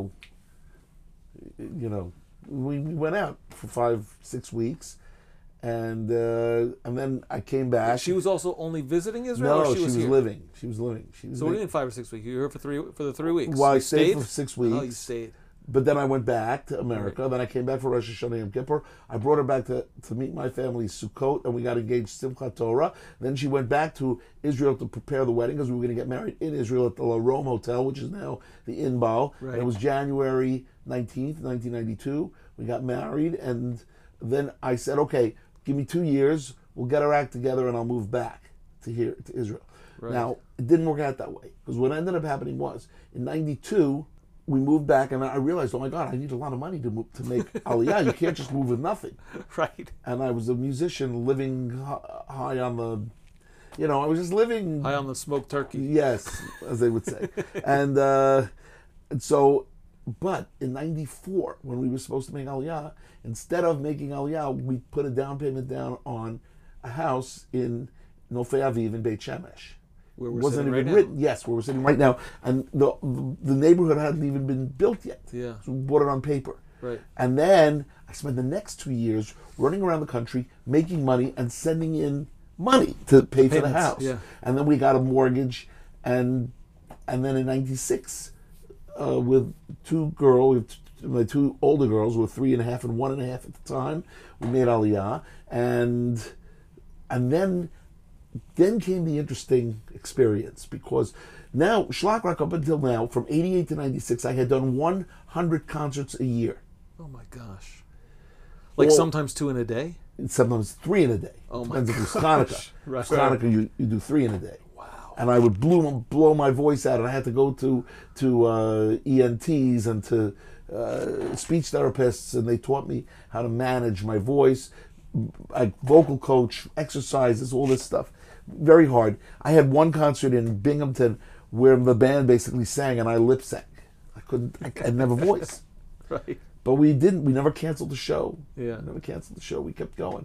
we went out for 5-6 weeks, and then I came back. She was also only visiting Israel. No, or she was here? living. She was living. She was So what do you living. mean 5 or 6 weeks? You were here for the 3 weeks. Well, I You stayed for 6 weeks. Oh, you stayed. But then I went back to America. Then I came back for Rosh Hashanah Yom Kippur. I brought her back to meet my family Sukkot, and we got engaged Simchat Torah. Then she went back to Israel to prepare the wedding because we were going to get married in Israel at the La Rome Hotel, which is now the Inbal. Right. And it was January 19th, 1992. We got married, and then I said, okay, give me 2 years. We'll get our act together, and I'll move back to Israel. Right. Now, it didn't work out that way because what ended up happening was in 92, we moved back, and I realized, oh my God, I need a lot of money to make Aliyah. You can't just move with nothing. Right. And I was a musician living high on the, I was just living. High on the smoked turkey. Yes, as they would say. and so, but in 94, when we were supposed to make Aliyah, instead of making Aliyah, we put a down payment down on a house in Nofei Aviv in Beit Shemesh. Where we're Wasn't sitting even right written. Yes, where we're sitting right now, and the neighborhood hadn't even been built yet. Yeah. So we bought it on paper. Right. And then I spent the next 2 years running around the country, making money and sending in money to pay for the Payments, house. yeah. And then we got a mortgage, and then in '96, with my two older girls were 3.5 and 1.5 at the time, we made Aliyah, and then came the interesting experience, because now, Shlak Rock up until now, from 88 to 96, I had done 100 concerts a year. Oh my gosh. Like Well- sometimes 2 in a day? Sometimes 3 in a day. Oh my Depends if it's Hanukkah. gosh. Right. Hanukkah, you do 3 in a day. Wow. And I would blow my voice out, and I had to go to ENTs and to speech therapists, and they taught me how to manage my voice, like vocal coach, exercises, all this stuff. Very hard. I had one concert in Binghamton where the band basically sang and I lip sang. I didn't have a voice. Right. But we never canceled the show. Yeah. We never canceled the show. We kept going.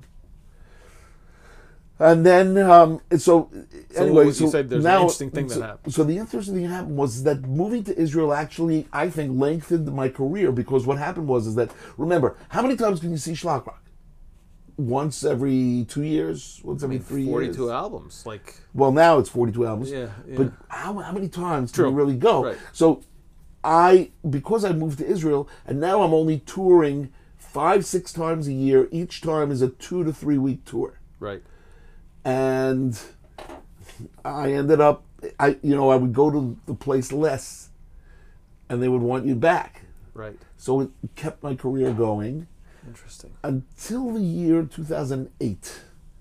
And then, anyway, you said there's an interesting thing that happened. So the interesting thing that happened was that moving to Israel actually, I think, lengthened my career, because what happened was that, remember, how many times can you see Shlak Rock? Once every 2 years? Once every 3 years? 42 albums. Like, Well, now it's 42 albums. Yeah, yeah. But how many times True. do you really go? Right. So because I moved to Israel, and now I'm only touring 5-6 times a year. Each time is a 2 to 3 week tour. right. And I ended up, I would go to the place less, and they would want you back. Right. So it kept my career going Interesting. until the year 2008.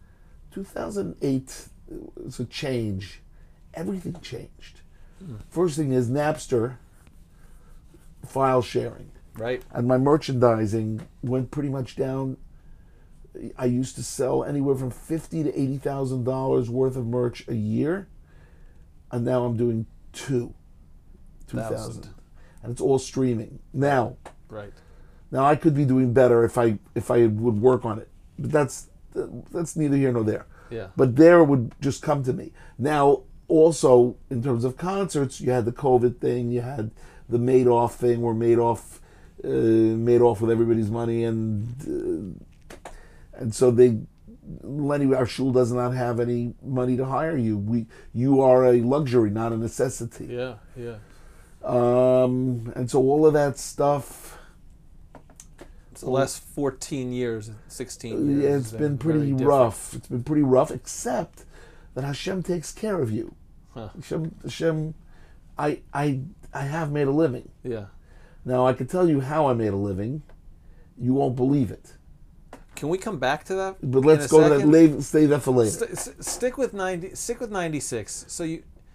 2008 was a change. Everything changed. First thing is Napster file sharing. Right. And my merchandising went pretty much down. I used to sell anywhere from $50,000 to $80,000 worth of merch a year, and now I'm doing 2,000, and it's all streaming now. Right. Now I could be doing better if I would work on it, but that's neither here nor there. Yeah. But there would just come to me. Now also in terms of concerts, you had the COVID thing, you had the Madoff thing, where Madoff made off with everybody's money, and so Lenny, our shul does not have any money to hire you. You are a luxury, not a necessity. Yeah. Yeah. And so all of that stuff. It's the last 14 years, 16 years. Yeah, it's been pretty rough. It's been pretty rough, except that Hashem takes care of you. Huh. Hashem, I have made a living. Yeah. Now I can tell you how I made a living. You won't believe it. Can we come back to that? But let's go to that. Stay there for later. Stick with 96. So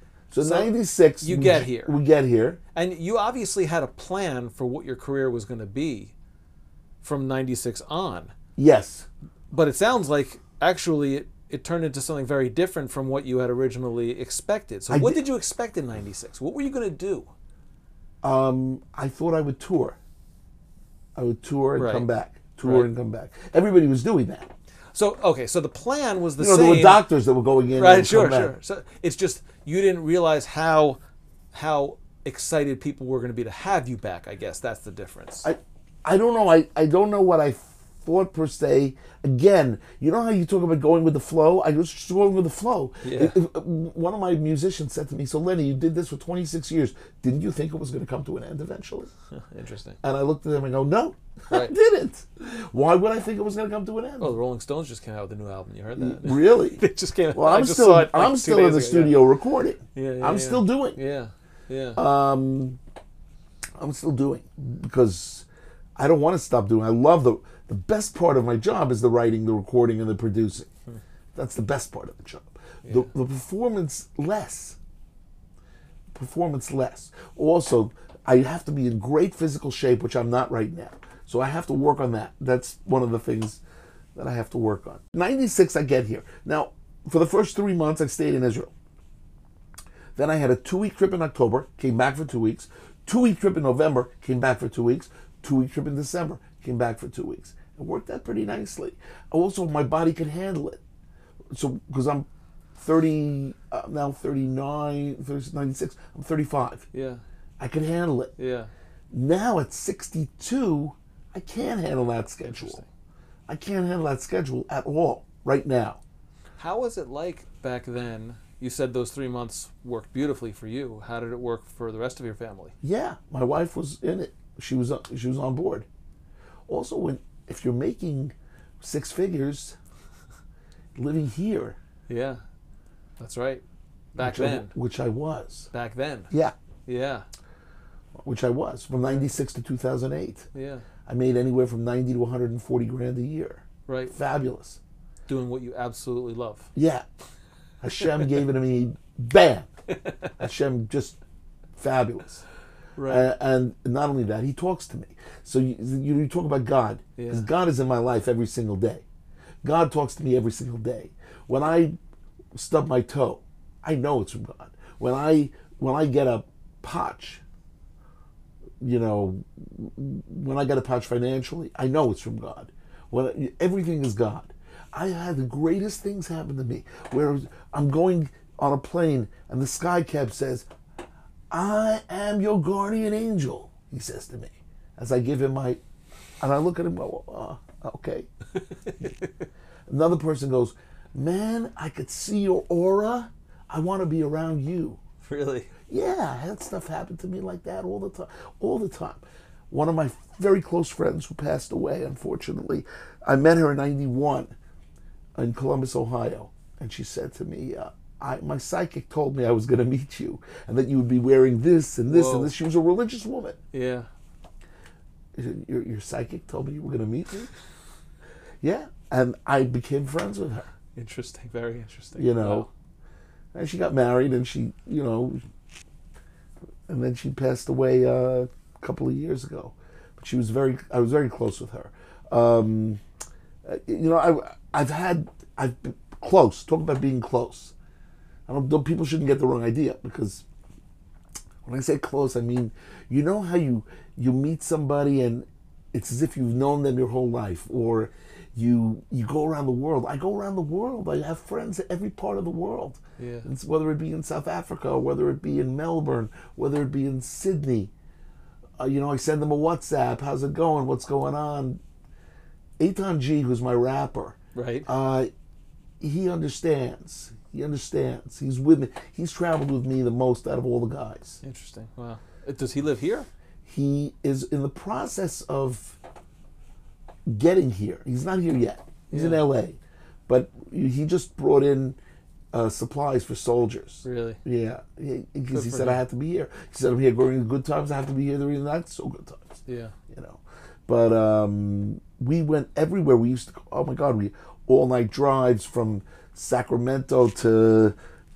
96. You get here. We get here. And you obviously had a plan for what your career was going to be from 96 on. Yes. But it sounds like actually it turned into something very different from what you had originally expected. So what did you expect in 96? What were you going to do? I thought I would tour. I would tour and come back. Right. And come back. Everybody was doing that. So so the plan was the same. same. There were doctors that were going in. Right, and sure. So it's just you didn't realize how excited people were going to be to have you back. I guess that's the difference. I don't know. I don't know what I thought per se. Again, you know how you talk about going with the flow? I was just going with the flow. Yeah. One of my musicians said to me, "So Lenny, you did this for 26 years. Didn't you think it was going to come to an end eventually?" Interesting. And I looked at him and go, "No, Right. I didn't. Why would I think it was going to come to an end?" Oh, the Rolling Stones just came out with a new album. You heard that? Really? They just came out. Well, I'm still in the studio recording. I'm still doing. Yeah. I'm still doing because I don't want to stop doing. I love the best part of my job is the writing, the recording, and the producing. That's the best part of the job. Yeah. The performance less. Also, I have to be in great physical shape, which I'm not right now. So I have to work on that. That's one of the things that I have to work on. 96, I get here. Now, for the first 3 months, I stayed in Israel. Then I had a 2-week trip in October, came back for 2 weeks. 2-week trip in November, came back for 2 weeks. 2-week trip in December, came back for 2 weeks. It worked out pretty nicely. Also, my body could handle it. So, because I'm 30, now 39, 96, I'm 35. Yeah. I could handle it. Yeah. Now at 62, I can't handle that schedule. Interesting. I can't handle that schedule at all right now. How was it like back then? You said those 3 months worked beautifully for you. How did it work for the rest of your family? Yeah, my wife was in it. She was on board. Also, if you're making 6 figures, living here. Yeah, that's right. Which I was. Back then. Yeah. Yeah. Which I was from 96 to 2008. Yeah. I made anywhere from 90 to 140 grand a year. Right. Fabulous. Doing what you absolutely love. Yeah. Hashem gave it to me. Bam. Hashem just fabulous. Right. And not only that, he talks to me. So you talk about God. Because God is in my life every single day. God talks to me every single day. When I stub my toe, I know it's from God. When I get a potch, when I get a potch financially, I know it's from God. Everything is God. I had the greatest things happen to me, where I'm going on a plane and the sky cab says, "I am your guardian angel," he says to me, as I give him and I look at him, okay. Another person goes, "Man, I could see your aura. I want to be around you." Really? Yeah, I had stuff happen to me like that all the time. One of my very close friends who passed away, unfortunately, I met her in 91 in Columbus, Ohio, and she said to me, my psychic told me I was going to meet you and that you would be wearing this and this and this. She was a religious woman. Yeah. your psychic told me you were going to meet me. Yeah, and I became friends with her. Interesting, very interesting. You know, Wow. and she got married, and she, you know, and then she passed away a couple of years ago. But I was very close with her. You know, I've been close. Talk about being close. People shouldn't get the wrong idea, because when I say close, I mean, you know how you meet somebody and it's as if you've known them your whole life, or you go around the world. I go around the world. I have friends at every part of the world. Yeah. It's, whether it be in South Africa, whether it be in Melbourne, whether it be in Sydney. You know, I send them a WhatsApp. How's it going? What's going on? Eitan G, who's my rapper, Right. he understands. He understands. He's with me. He's traveled with me the most out of all the guys. Interesting. Wow. Does he live here? He is in the process of getting here. He's not here yet. He's in Yeah. LA. But he just brought in supplies for soldiers. Really? Yeah. Because he for said, him. I have to be here. He said, I'm here during the good times. I have to be here during the not so good times. Yeah. You know. But we went everywhere. We used to go, oh my God, we all-night drives from Sacramento to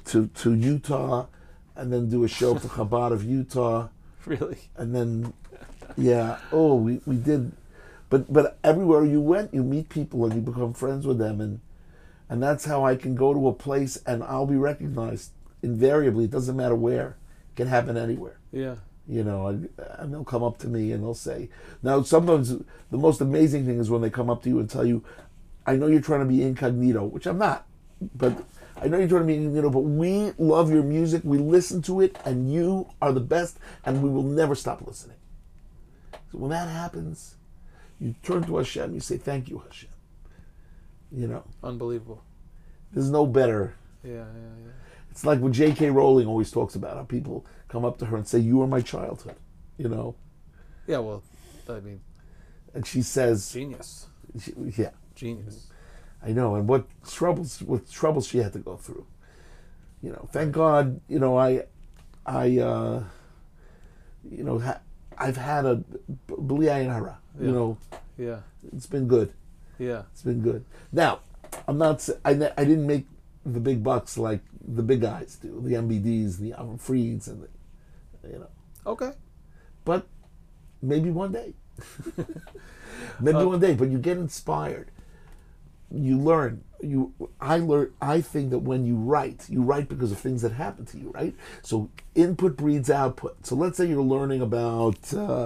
Utah, and then do a show to Chabad of Utah. Really? And then, yeah, we did. But everywhere you went, you meet people and you become friends with them. And that's how I can go to a place and I'll be recognized invariably. It doesn't matter where. It can happen anywhere. Yeah. You know, and they'll come up to me and they'll say, now sometimes the most amazing thing is when they come up to you and tell you, I know you're trying to be incognito, which I'm not, but I know you're trying to be incognito, but we love your music, we listen to it, and you are the best, and we will never stop listening. So when that happens, you turn to Hashem, you say, thank you, Hashem. You know, Unbelievable. there's no better. Yeah. It's like what J.K. Rowling always talks about, how people come up to her and say, you are my childhood, you know? Yeah, well, I mean, And she says, genius. yeah, Genius. I know. And what troubles she had to go through. You know, thank God, you know, I've had a bli ayin hara, you Yeah. know, Yeah. it's been good. Yeah. It's been good. Now, I didn't make the big bucks like the big guys do, the MBDs, the Avram Frieds, and you know. Okay. But maybe one day. Maybe one day. But you get inspired. You learn. I think that when you write because of things that happen to you, right? So input breeds output. So let's say you're learning about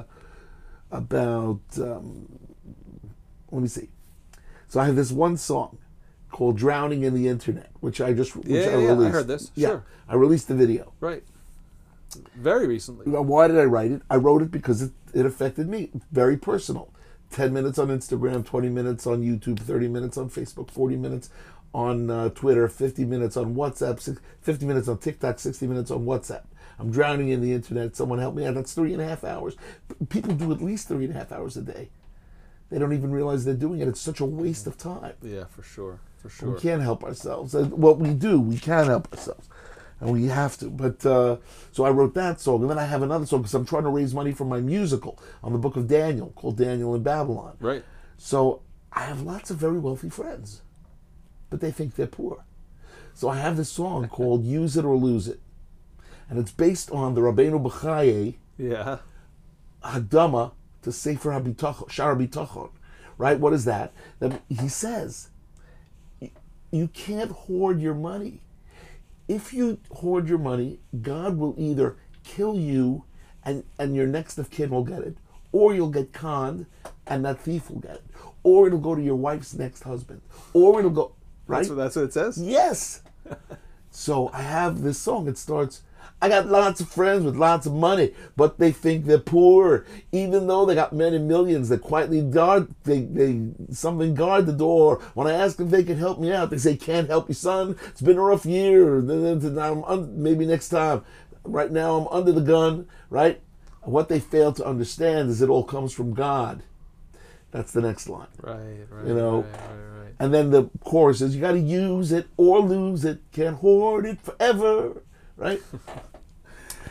let me see. So I have this one song called "Drowning in the Internet," which I released. I heard this. Yeah, Sure. I released the video. Right. Very recently. Why did I write it? I wrote it because it affected me. Very personal. 10 minutes on Instagram, 20 minutes on YouTube, 30 minutes on Facebook, 40 minutes on Twitter, 50 minutes on WhatsApp, 50 minutes on TikTok, 60 minutes on WhatsApp. I'm drowning in the internet. Someone help me out. That's 3.5 hours. People do at least 3.5 hours a day. They don't even realize they're doing it. It's such a waste of time. Yeah, for sure. For sure. We can't help ourselves. What we do, we can help ourselves. And we have to. But so I wrote that song. And then I have another song because I'm trying to raise money for my musical on the book of Daniel called Daniel in Babylon. Right. So I have lots of very wealthy friends, but they think they're poor. So I have this song called Use It or Lose It. And it's based on the Rabbeinu Bechaye Yeah. Hadama to Sefer HaBitachon, Shar HaBitachon. Right? What is that? That he says, you can't hoard your money. If you hoard your money, God will either kill you and your next of kin will get it, or you'll get conned and that thief will get it, or it'll go to your wife's next husband, or it'll go, right? That's what it says? Yes. So I have this song. It starts, I got lots of friends with lots of money, but they think they're poor. Even though they got many millions, they quietly guard the door. When I ask if they can help me out, they say, can't help you, son. It's been a rough year. Maybe next time. Right now I'm under the gun, right? What they fail to understand is it all comes from God. That's the next line. Right. You know, Right. and then the chorus is, you got to use it or lose it. Can't hoard it forever. Right?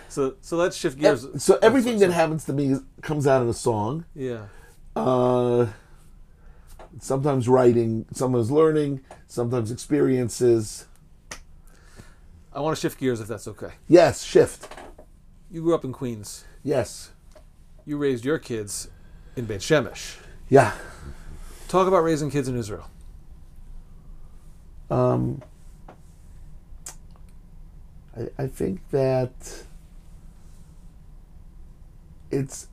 So let's shift gears. So everything that happens to me comes out in a song. Yeah. Sometimes writing, sometimes learning, sometimes experiences. I want to shift gears if that's okay. Yes, shift. You grew up in Queens. Yes. You raised your kids in Beit Shemesh. Yeah. Talk about raising kids in Israel. I think that it's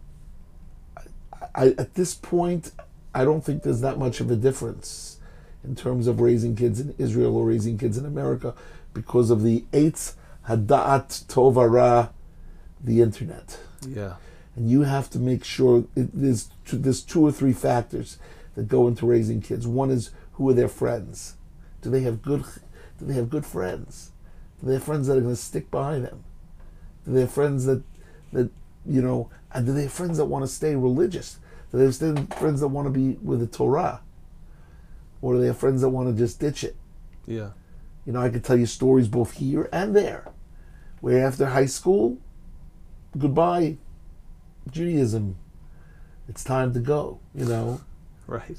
at this point I don't think there's that much of a difference in terms of raising kids in Israel or raising kids in America because of the Eitz Hadat Tov Hara, the internet. Yeah. And you have to make sure there's 2 or 3 factors that go into raising kids. One is, who are their friends? Do they have good friends? Do they have friends that are going to stick by them? Do they have friends that and do they have friends that want to stay religious? Do they have friends that want to be with the Torah? Or do they have friends that want to just ditch it? Yeah. I could tell you stories both here and there, where after high school, goodbye, Judaism. It's time to go, Right.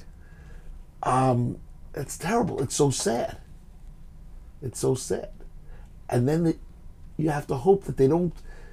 It's terrible. It's so sad. It's so sad. And then you have to hope that they don't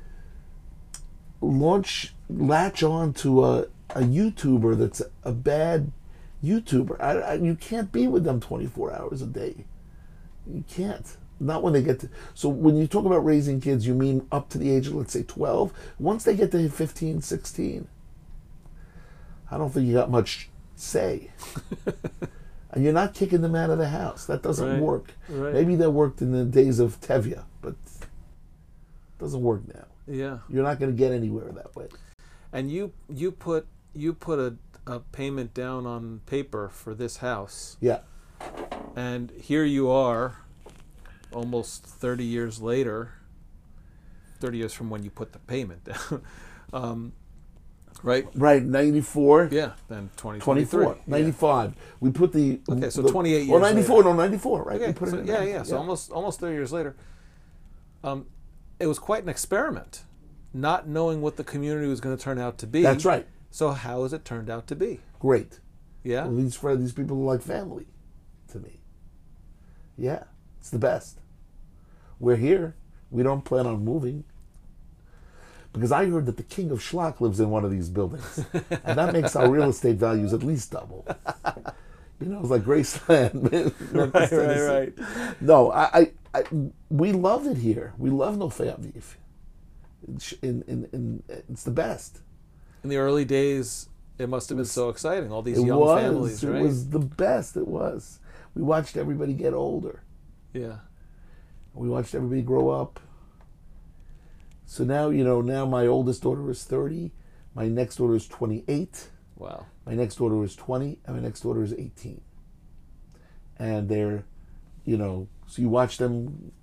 latch on to a YouTuber that's a bad YouTuber. You can't be with them 24 hours a day. You can't. Not when they get to... So when you talk about raising kids, you mean up to the age of, let's say, 12? Once they get to 15, 16, I don't think you got much say. And you're not kicking them out of the house. That doesn't work. Right. Maybe that worked in the days of Tevye, but it doesn't work now. Yeah. You're not going to get anywhere that way. And you put a payment down on paper for this house. Yeah. And here you are, almost 30 years later, 30 years from when you put the payment down. Right? Right, 94. Yeah, then 2023. 24, 95. Yeah. We put the... Okay, so 28 years or 94, later. no, 94, right? Okay, We put so, it in yeah, 94. so almost 30 years later. It was quite an experiment, not knowing what the community was going to turn out to be. That's right. So how has it turned out to be? Great. Yeah? Well, these people are like family to me. Yeah, it's the best. We're here. We don't plan on moving. Because I heard that the king of Schlock lives in one of these buildings. And that makes our real estate values at least double. It's like Graceland. Right. No, we love it here. We love Nofei Aviv. It's the best. In the early days, it must have been so exciting. All these young families, right? It was the best. It was. We watched everybody get older. Yeah. We watched everybody grow up. So now, now my oldest daughter is 30. My next daughter is 28. Wow. My next daughter is 20. And my next daughter is 18. And they're, so you watch them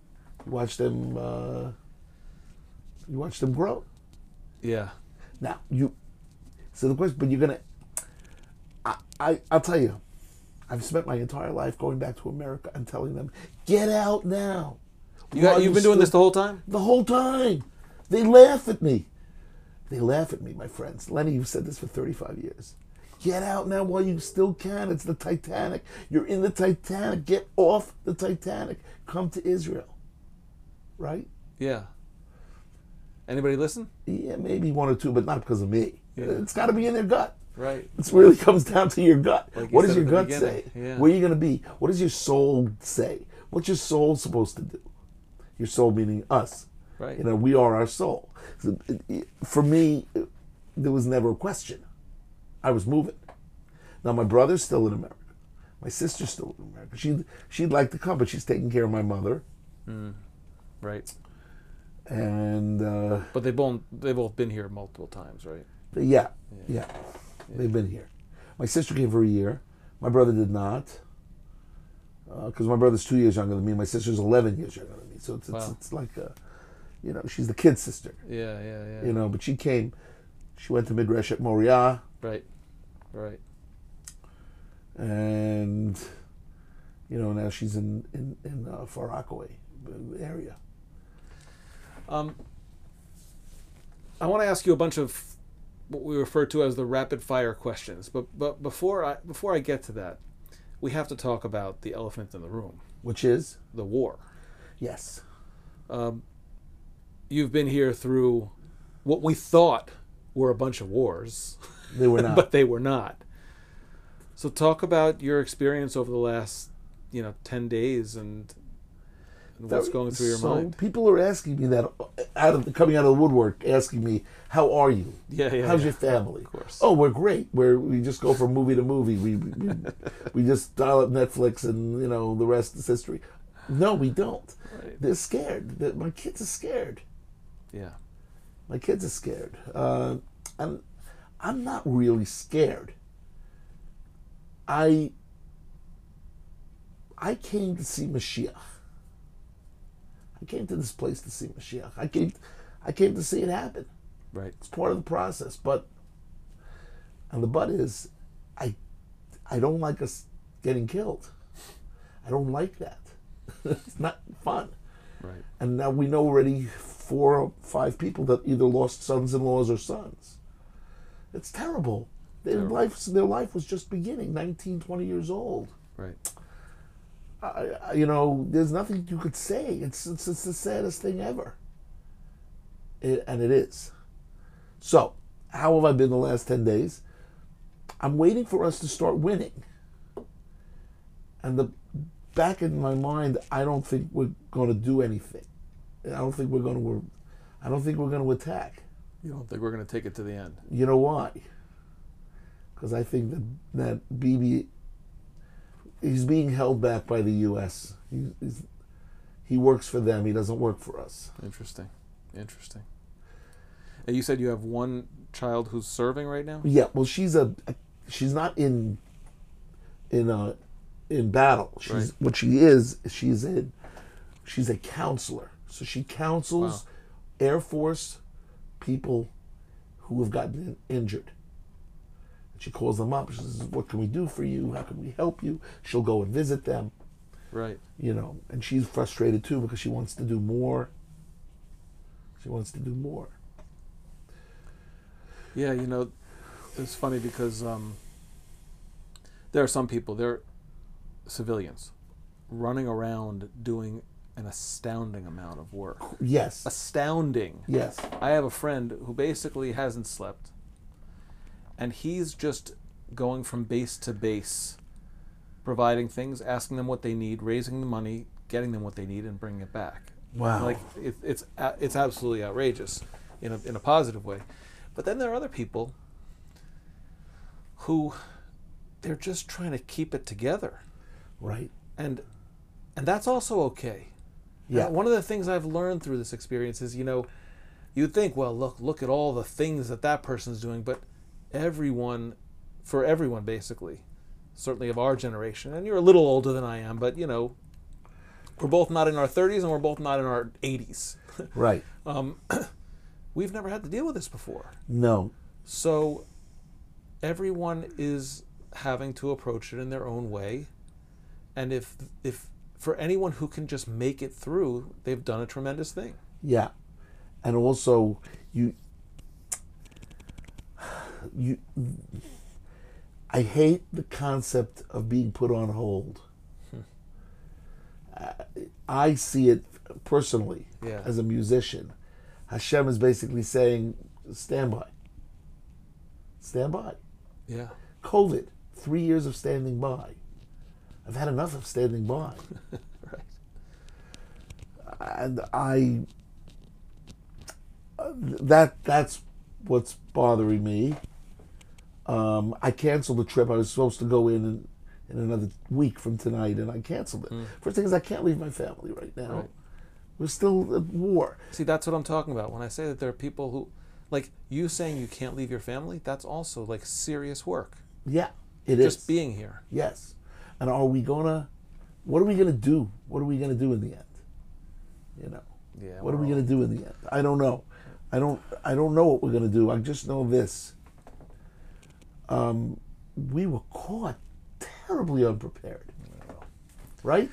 grow. Yeah. Now, so the question, but you're going to, I'll tell you, I've spent my entire life going back to America and telling them, get out now. You've been doing this the whole time? The whole time. They laugh at me. They laugh at me, my friends. Lenny, you've said this for 35 years. Get out now while you still can. It's the Titanic. You're in the Titanic. Get off the Titanic. Come to Israel. Right? Yeah. Anybody listen? Yeah, maybe 1 or 2, but not because of me. Yeah. It's got to be in their gut. Right. It really comes down to your gut. Like what does your gut say? Yeah. Where are you going to be? What does your soul say? What's your soul supposed to do? Your soul meaning us. Right. We are our soul. So for me, there was never a question. I was moving. Now my brother's still in America. My sister's still in America. She'd like to come, but she's taking care of my mother. Right. And but they've both been here multiple times, right? Yeah. They've been here. My sister came for a year. My brother did not. Because my brother's 2 years younger than me. My sister's 11 years younger than me. So it's like she's the kid sister. Yeah. But she came. She went to Midrash at Moriah. Right. And now she's in Far Rockaway area. I want to ask you a bunch of what we refer to as the rapid fire questions. But before I get to that, we have to talk about the elephant in the room, Which is? the war. Yes. You've been here through what we thought were a bunch of wars, They were not. but they were not. So talk about your experience over the last, 10 days and what's going through your mind. People are asking me that coming out of the woodwork, asking me, "How are you? Yeah. How's your family?" Of course. Oh, we're great. We just go from movie to movie. We just dial up Netflix, and the rest is history. No, we don't. Right. They're scared. My kids are scared. Yeah. My kids are scared. And I'm not really scared. I came to see Mashiach. I came to this place to see Mashiach. I came to see it happen. Right. It's part of the process. And the but is, I don't like us getting killed. I don't like that. It's not fun. Right. And now we know already 4 or 5 people that either lost sons-in-laws or sons. It's terrible. Their life was just beginning, 19, 20 years old. Right. There's nothing you could say. It's the saddest thing ever. And it is. So, how have I been the last 10 days? I'm waiting for us to start winning. And back in my mind, I don't think we're going to do anything. I don't think we're going to attack. You don't think we're going to take it to the end? You know why? Because I think that Bibi, he's being held back by the U.S. He works for them. He doesn't work for us. Interesting. And you said you have one child who's serving right now? Yeah. Well, she's not in battle. Right. What she is. She's a counselor. So she counsels Air Force people who have gotten injured. She calls them up. She says, "What can we do for you? How can we help you?" She'll go and visit them. Right. And she's frustrated too because she wants to do more. Yeah, it's funny because there are some people, they're civilians, running around doing an astounding amount of work. Yes. Astounding. Yes. I have a friend who basically hasn't slept, and he's just going from base to base, providing things, asking them what they need, raising the money, getting them what they need, and bringing it back. Wow. Like it's absolutely outrageous, in a positive way. But then there are other people who they're just trying to keep it together, Right. and that's also okay. Yeah. One of the things I've learned through this experience is, you'd think, well, look at all the things that person's doing, but for everyone basically, certainly of our generation, and you're a little older than I am, but we're both not in our 30s and we're both not in our 80s. Right. We've never had to deal with this before. No. So everyone is having to approach it in their own way. And if for anyone who can just make it through, they've done a tremendous thing. Yeah. And also I hate the concept of being put on hold. I see it personally as a musician. Hashem is basically saying, stand by. Stand by. Yeah. COVID, 3 years of standing by. I've had enough of standing by. Right. And that's what's bothering me. I canceled the trip. I was supposed to go in another week from tonight, and I canceled it. First thing is, I can't leave my family right now. Right. We're still at war. See, that's what I'm talking about. When I say that there are people who, like you saying you can't leave your family, that's also like serious work. Yeah, it is. Just being here. Yes. And what are we gonna do? What are we gonna do in the end? Yeah. What are we gonna do in the end? I don't know. I don't know what we're gonna do. I just know this. We were caught terribly unprepared. Right?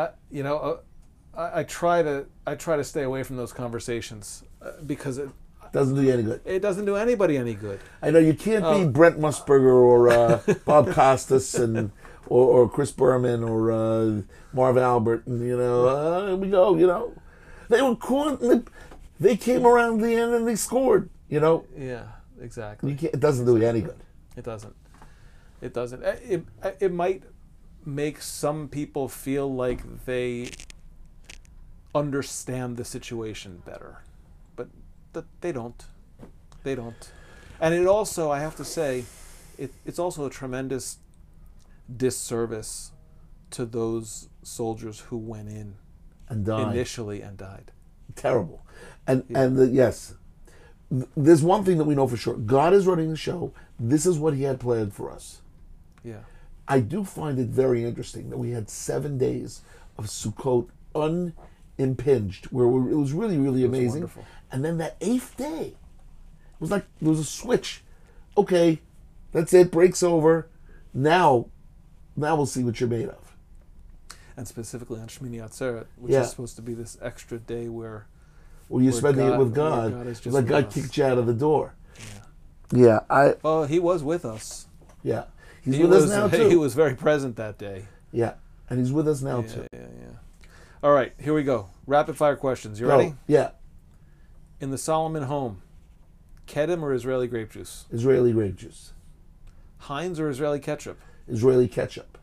I try to stay away from those conversations because Doesn't do you any good. It doesn't do anybody any good. I know you can't be Brent Musburger or Bob Costas and or Chris Berman or Marv Albert, and here we go. They were caught. They came around the end and they scored. Yeah, exactly. It doesn't do you any good. It doesn't. It doesn't. It might make some people feel like they understand the situation better, but they don't. They don't. And it also, I have to say, it's also a tremendous disservice to those soldiers who went in And died. initially and died. Terrible. Yes. There's one thing that we know for sure. God is running the show. This is what he had planned for us. Yeah. I do find it very interesting that we had 7 days of Sukkot unimpinged, where it was really, really amazing. Wonderful. And then that 8th day, it was like there was a switch. Okay, that's it. Break's over. Now we'll see what you're made of. And specifically on Shmini Atzeret, which Yeah. is supposed to be this extra day where Well, you're Where spending God- it with where God. God is It's just like with God us. kicked you out of the door. Yeah, well, he was with us. yeah. He's He with was, us now too. He was very present that day. Yeah, and he's with us now Yeah, too. yeah, yeah. All right, here we go. Rapid fire questions. You Go. ready? Yeah, In the Solomon home, Kedem or Israeli grape juice? Israeli grape juice, Heinz or Israeli ketchup? Israeli ketchup,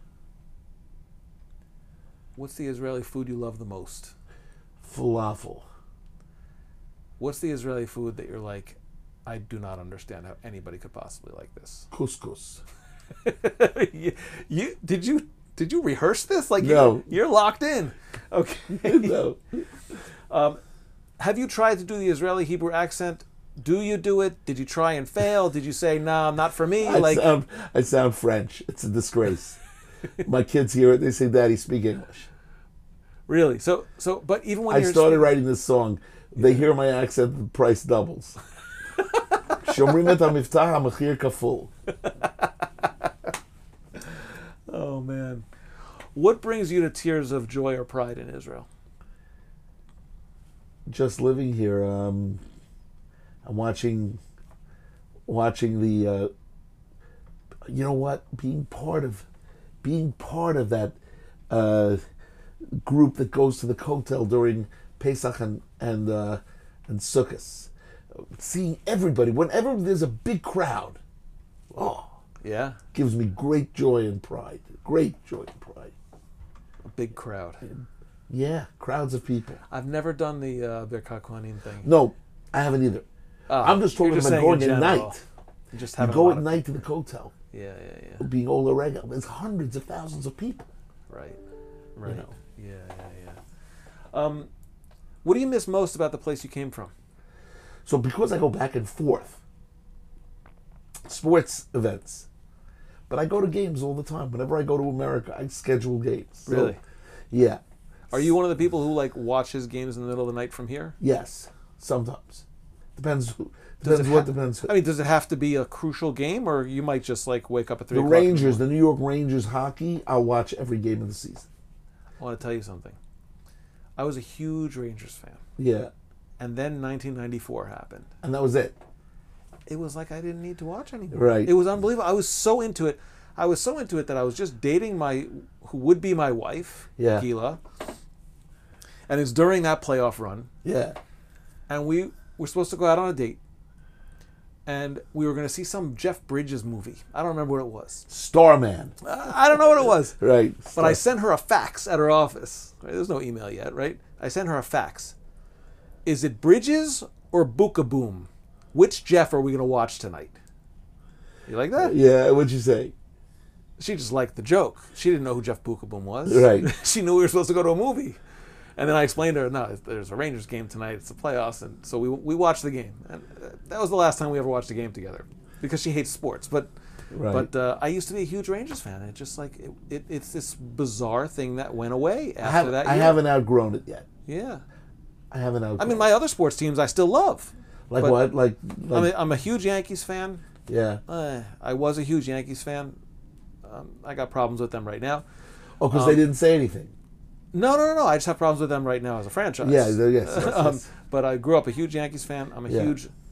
What's the Israeli food you love the most? falafel, What's the Israeli food that you're like, I do not understand how anybody could possibly like this? couscous. Did you rehearse this? Like No. you're locked in. Okay. No, Have you tried to do the Israeli Hebrew accent? Do you do it? Did you try and fail? Did you say, "Nah, not for me"? I sound French. It's a disgrace. My kids hear it. They say, "Daddy, speak English." Really? So, but even when I you're started writing this song. They hear my accent, the price doubles. שומרים את המבטא, המחיר כפול. Oh man, what brings you to tears of joy or pride in Israel? Just living here, I'm watching the, being part of that group that goes to the Kotel during Pesach and Sukkot, seeing everybody. Whenever there's a big crowd, Yeah, gives me great joy and pride. Great joy and pride. a big crowd. Yeah, crowds of people. I've never done the Birkat Kohanim thing. No, I haven't either. I'm just you're talking about saying going in at general. night. You just You have go at night to the Kotel, Yeah, yeah, yeah. being Ola Rega. There's hundreds of thousands of people. Right, right. know. Yeah. What do you miss most about the place you came from? So because I go back and forth, sports events, but I go to games all the time. Whenever I go to America, I schedule games. So, Really? Yeah. Are you one of the people who like watches games in the middle of the night from here? Yes. Sometimes. Depends Does depends. I mean, does it have to be a crucial game, or you might just like wake up at 3 The o'clock? Rangers, the New York Rangers hockey, I'll watch every game of the season. I want to tell you something. I was a huge Rangers fan, Yeah. and then 1994 happened. And that was it. It was like I didn't need to watch anymore. Right. It was unbelievable. I was so into it. That I was just dating who would be my wife, Yeah. Gila. And it's during that playoff run, Yeah. and we were supposed to go out on a date, and we were going to see some Jeff Bridges movie. I don't remember what it was. Starman. I don't know what it was. Right. But I sent her a fax at her office. Right? There's no email yet, right? I sent her a fax. Is it Bridges or Bookaboom? Which Jeff are we going to watch tonight? You like that? Yeah, what'd you say? She just liked the joke. She didn't know who Jeff Bookaboom was. Right. She knew we were supposed to go to a movie. And then I explained to her, no, there's a Rangers game tonight. It's the playoffs. And so we watched the game. And that was the last time we ever watched a game together. Because she hates sports. But Right. I used to be a huge Rangers fan. It just like, it's this bizarre thing that went away after that year. I haven't outgrown it yet. Yeah. I haven't outgrown I mean, my other sports teams I still love. Like but- what? Like I'm a huge Yankees fan. yeah. I was a huge Yankees fan. I got problems with them right now. Oh, because they didn't say anything. No. I just have problems with them right now as a franchise. Yeah, yes. But I grew up a huge Yankees fan. I'm a Yeah. huge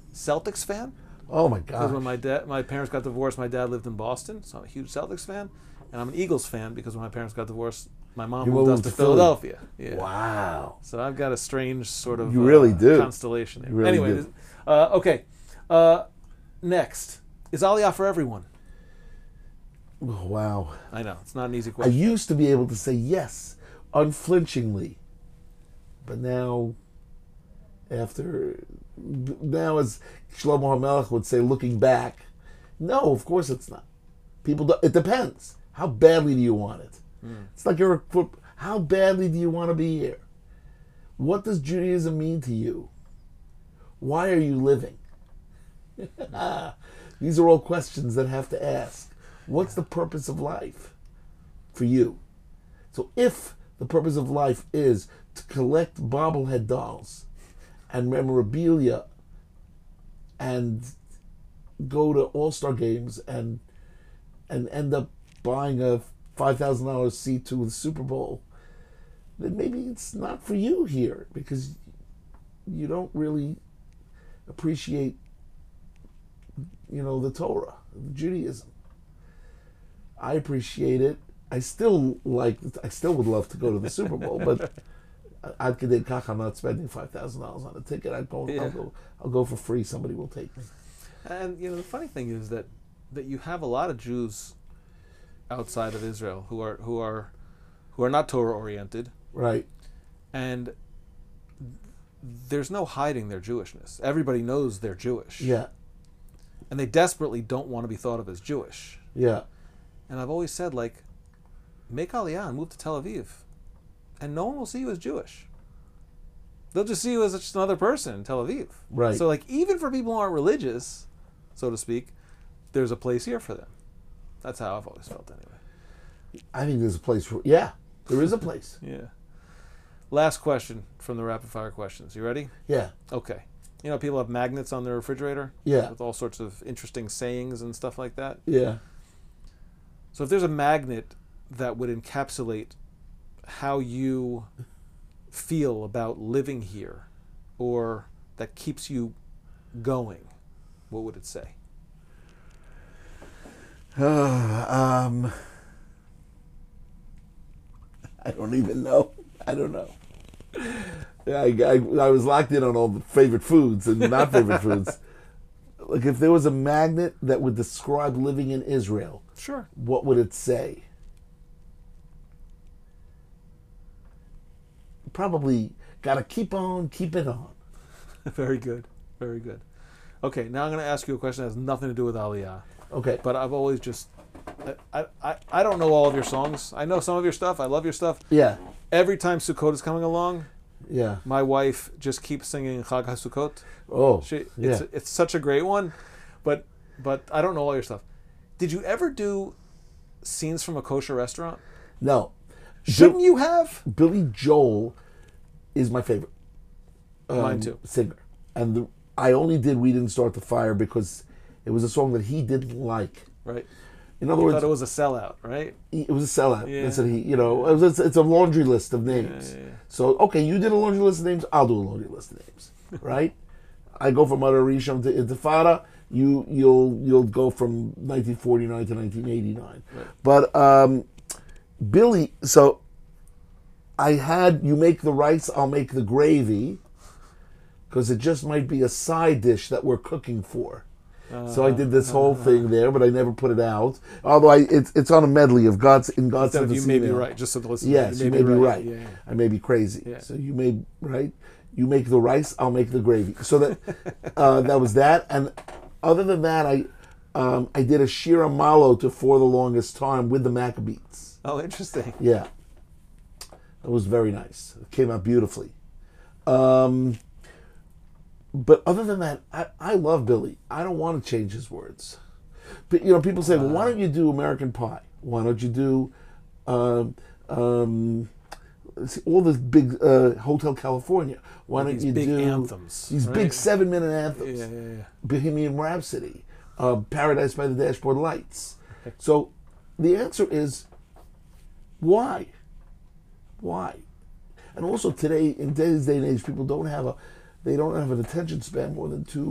Celtics fan. Oh my Because when God. my parents got divorced, my dad lived in Boston, so I'm a huge Celtics fan. And I'm an Eagles fan because when my parents got divorced, my mom You moved us moved to to Philly. Philadelphia. Yeah. Wow. So I've got a strange sort of You really do. constellation there. You really Anyway, do. okay. Next, is Aliyah for everyone? Wow. I know, it's not an easy I question. used to be able to say yes, unflinchingly. But now, now as Shlomo HaMelech would say, looking back, no, of course it's not. People, it depends. How badly do you want it? It's like how badly do you want to be here? What does Judaism mean to you? Why are you living? These are all questions that have to ask. What's the purpose of life for you? So if the purpose of life is to collect bobblehead dolls and memorabilia and go to all-star games and end up buying a $5,000 seat to the Super Bowl, then maybe it's not for you here because you don't really appreciate, the Torah, Judaism. I appreciate it. I still would love to go to the Super Bowl, but I'd Kedei Kach, I'm not spending $5,000 on a ticket. I'll go for free. Somebody will take me. And the funny thing is that you have a lot of Jews outside of Israel who are not Torah oriented, Right. and there's no hiding their Jewishness. Everybody knows they're Jewish. Yeah. And they desperately don't want to be thought of as Jewish. Yeah. And I've always said, make Aliyah and move to Tel Aviv, and no one will see you as Jewish. They'll just see you as just another person in Tel Aviv. Right. So, even for people who aren't religious, so to speak, there's a place here for them. That's how I've always felt, anyway. I think there's a place for. Yeah, there is a place. Yeah. Last question from the rapid fire questions. You ready? Yeah. Okay. People have magnets on their refrigerator. Yeah. With all sorts of interesting sayings and stuff like that. Yeah. So if there's a magnet that would encapsulate how you feel about living here, or that keeps you going, what would it say? I don't even know. I don't know. I was locked in on all the favorite foods and not favorite foods. Like, if there was a magnet that would describe living in Israel, Sure. what would it say? Probably gotta keep on keeping on. Very good. Very good. Okay, now I'm going to ask you a question that has nothing to do with Aliyah. Okay. But I've always just... I don't know all of your songs. I know some of your stuff. I love your stuff. Yeah. Every time Sukkot is coming along, Yeah. my wife just keeps singing Chag HaSukkot. Oh. It's such a great one, but I don't know all your stuff. Did you ever do scenes from a kosher restaurant? No. Shouldn't you have? Billy Joel is my favorite. Mine too. Singer. And I only did We Didn't Start the Fire because it was a song that he didn't like. Right. In other You words, thought it was a sellout, right? it was a sellout. Yeah. That's what it's a laundry list of names. Yeah. So, okay, you did a laundry list of names, I'll do a laundry list of names. Right? I go from Adar Rishon to Intifada, you'll go from 1949 to 1989. Right. But Billy, so I had You Make the Rice, I'll Make the Gravy, because it just might be a side dish that we're cooking for. So I did this whole thing there, but I never put it out. Although it's on a medley of God's in God's Instead of Sent You Us May Be Email. Right, just so the listeners Yes, you may be right. Yeah. I may be crazy. Yeah. So you may right. You make the rice, I'll make the gravy. So that that was that. And other than that, I did a Shira Malo to For the Longest Time with the Maccabees. Oh, interesting. Yeah, it was very nice. It came out beautifully. But other than that, I love Billy. I don't want to change his words. But people say, well, why don't you do American Pie? Why don't you do all this big Hotel California? Why don't These you big do anthems, these right? big 7-minute anthems? Yeah. Bohemian Rhapsody, Paradise by the Dashboard Lights. So the answer is why? Why? And also today, in today's day and age, people don't have an attention span more than 2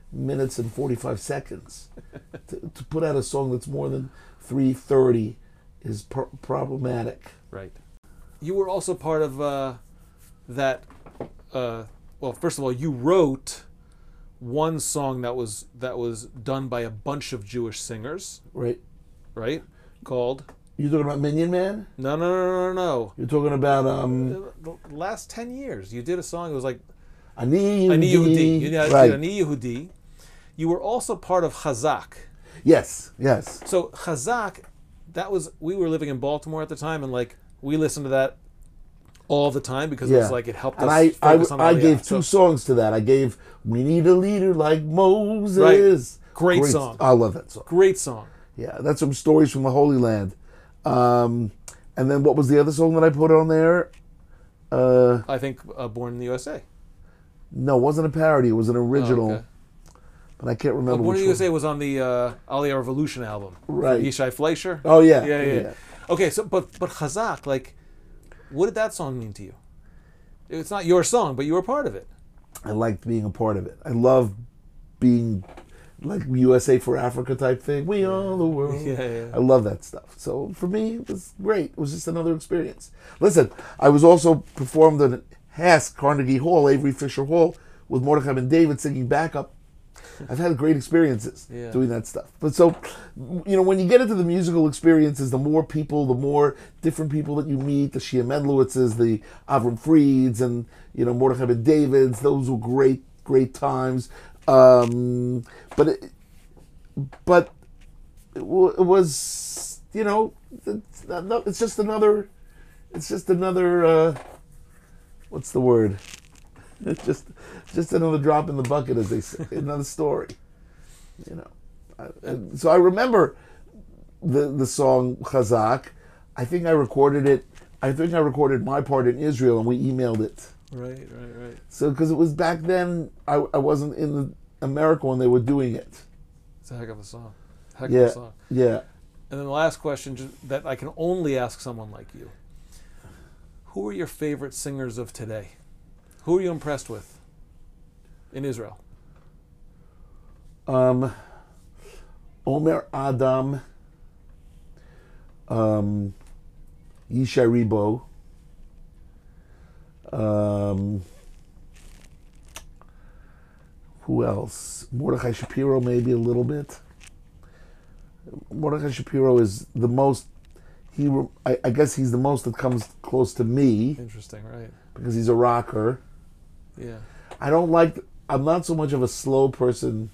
minutes and 45 seconds. To put out a song that's more than 3:30 is problematic. Right. You were also part of that. Well, first of all, you wrote one song that was done by a bunch of Jewish singers, Right. right? Called You talking about Minion Man? No. You're talking about The last 10 years, you did a song. It was like Ani Ani Yehudi. You did Right. Ani Yehudi. You were also part of Chazak. Yes. So Chazak, we were living in Baltimore at the time, and like we listened to that all the time because it was like it helped and us focus on I Aliyah. gave two songs to that. I gave "We Need a Leader Like Moses." Right. Great song. I love that song. Great song. Yeah, that's some stories from the Holy Land. And then what was the other song that I put on there? I think Born in the USA. No, it wasn't a parody. It was an original. Oh, okay. But I can't remember Born in which the one. USA was on the Aliyah Revolution album. Right. Yishai Fleischer. Oh yeah. Yeah. Okay, so but Chazak, like, what did that song mean to you? It's not your song, but you were part of it. I liked being a part of it. I love being like USA for Africa type thing. We are the world. Yeah. I love that stuff. So for me, it was great. It was just another experience. Listen, I was also performed at Hask, Carnegie Hall, Avery Fisher Hall, with Mordechai Ben David singing backup. I've had great experiences doing that stuff. But so, when you get into the musical experiences, the more people, the more different people that you meet, the Shia Medlowitzes, the Avram Frieds, and, Mordechai Ben Davids, those were great, great times. But it was, it's just another, what's the word? It's just another drop in the bucket, as they say, another story. So I remember the song Chazak. I think I recorded it. I think I recorded my part in Israel, and we emailed it. Right. So because it was back then, I wasn't in America when they were doing it. It's a heck of a song. Heck of a song. Yeah. And then the last question that I can only ask someone like you. Who are your favorite singers of today? Who are you impressed with in Israel? Omer Adam, Yishai Ribo, who else? Mordechai Shapiro, maybe a little bit. Mordechai Shapiro is the most. I guess he's the most that comes close to me. Interesting, right? Because he's a rocker. Yeah. I'm not so much of a slow person.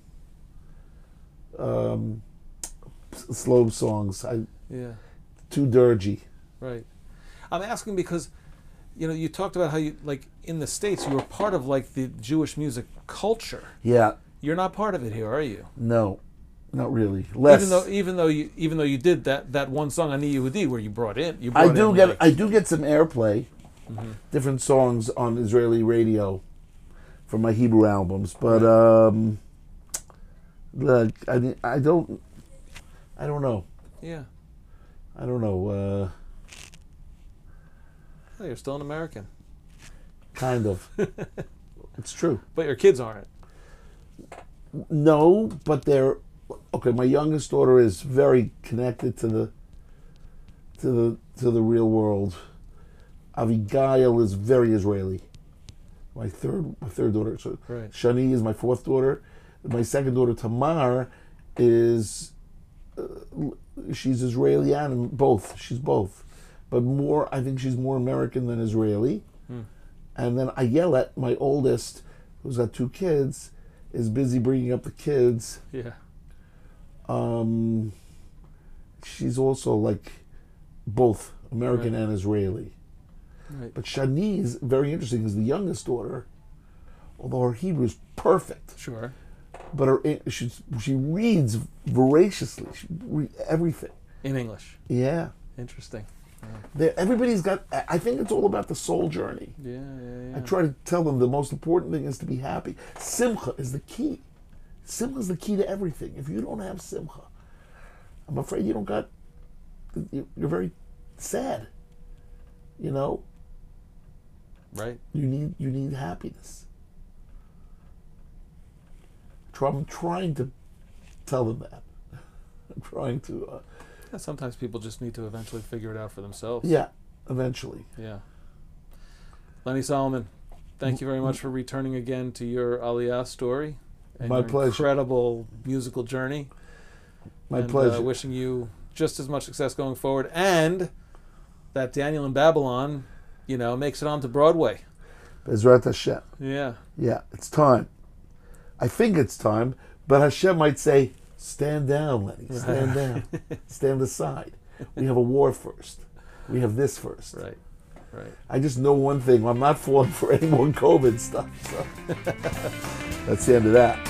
Slow songs. Too dirgy. Right. I'm asking because, you talked about how you, like, in the States, you were part of, like, the Jewish music culture. Yeah. You're not part of it here, are you? No, not really. Less. Even though you did that one song Ani Yehudi where you brought in. I do get some airplay. Mm-hmm. Different songs on Israeli radio for my Hebrew albums, but I don't know. Yeah. I don't know. Well, you're still an American. Kind of. It's true. But your kids aren't. No, but they're okay. My youngest daughter is very connected to the real world. Abigail is very Israeli. My third daughter. So right. Shani is my fourth daughter. My second daughter Tamar is she's Israeli and both. She's both, but I think she's more American than Israeli. And then Ayelet, my oldest, who's got two kids, is busy bringing up the kids. Yeah. She's also like both American and Israeli. Right. But Shani is very interesting because the youngest daughter, although her Hebrew is perfect. Sure. But she reads voraciously. Everything. In English. Yeah. Interesting. Everybody's got. I think it's all about the soul journey. Yeah. I try to tell them the most important thing is to be happy. Simcha is the key. Simcha is the key to everything. If you don't have simcha, I'm afraid you don't got. You're very sad. Right. You need happiness. I'm trying to tell them that. I'm trying to. Sometimes people just need to eventually figure it out for themselves. Yeah, eventually. Yeah. Lenny Solomon, thank you very much for returning again to your Aliyah story and My your pleasure. incredible musical journey. My And, pleasure. wishing you just as much success going forward, and that Daniel in Babylon, makes it onto Broadway. Bezrat Hashem. Yeah. Yeah, it's time. I think it's time, but Hashem might say, stand down, Lenny. Stand down. Stand aside. We have a war first. We have this first. Right. I just know one thing. I'm not falling for any more COVID stuff. So. That's the end of that.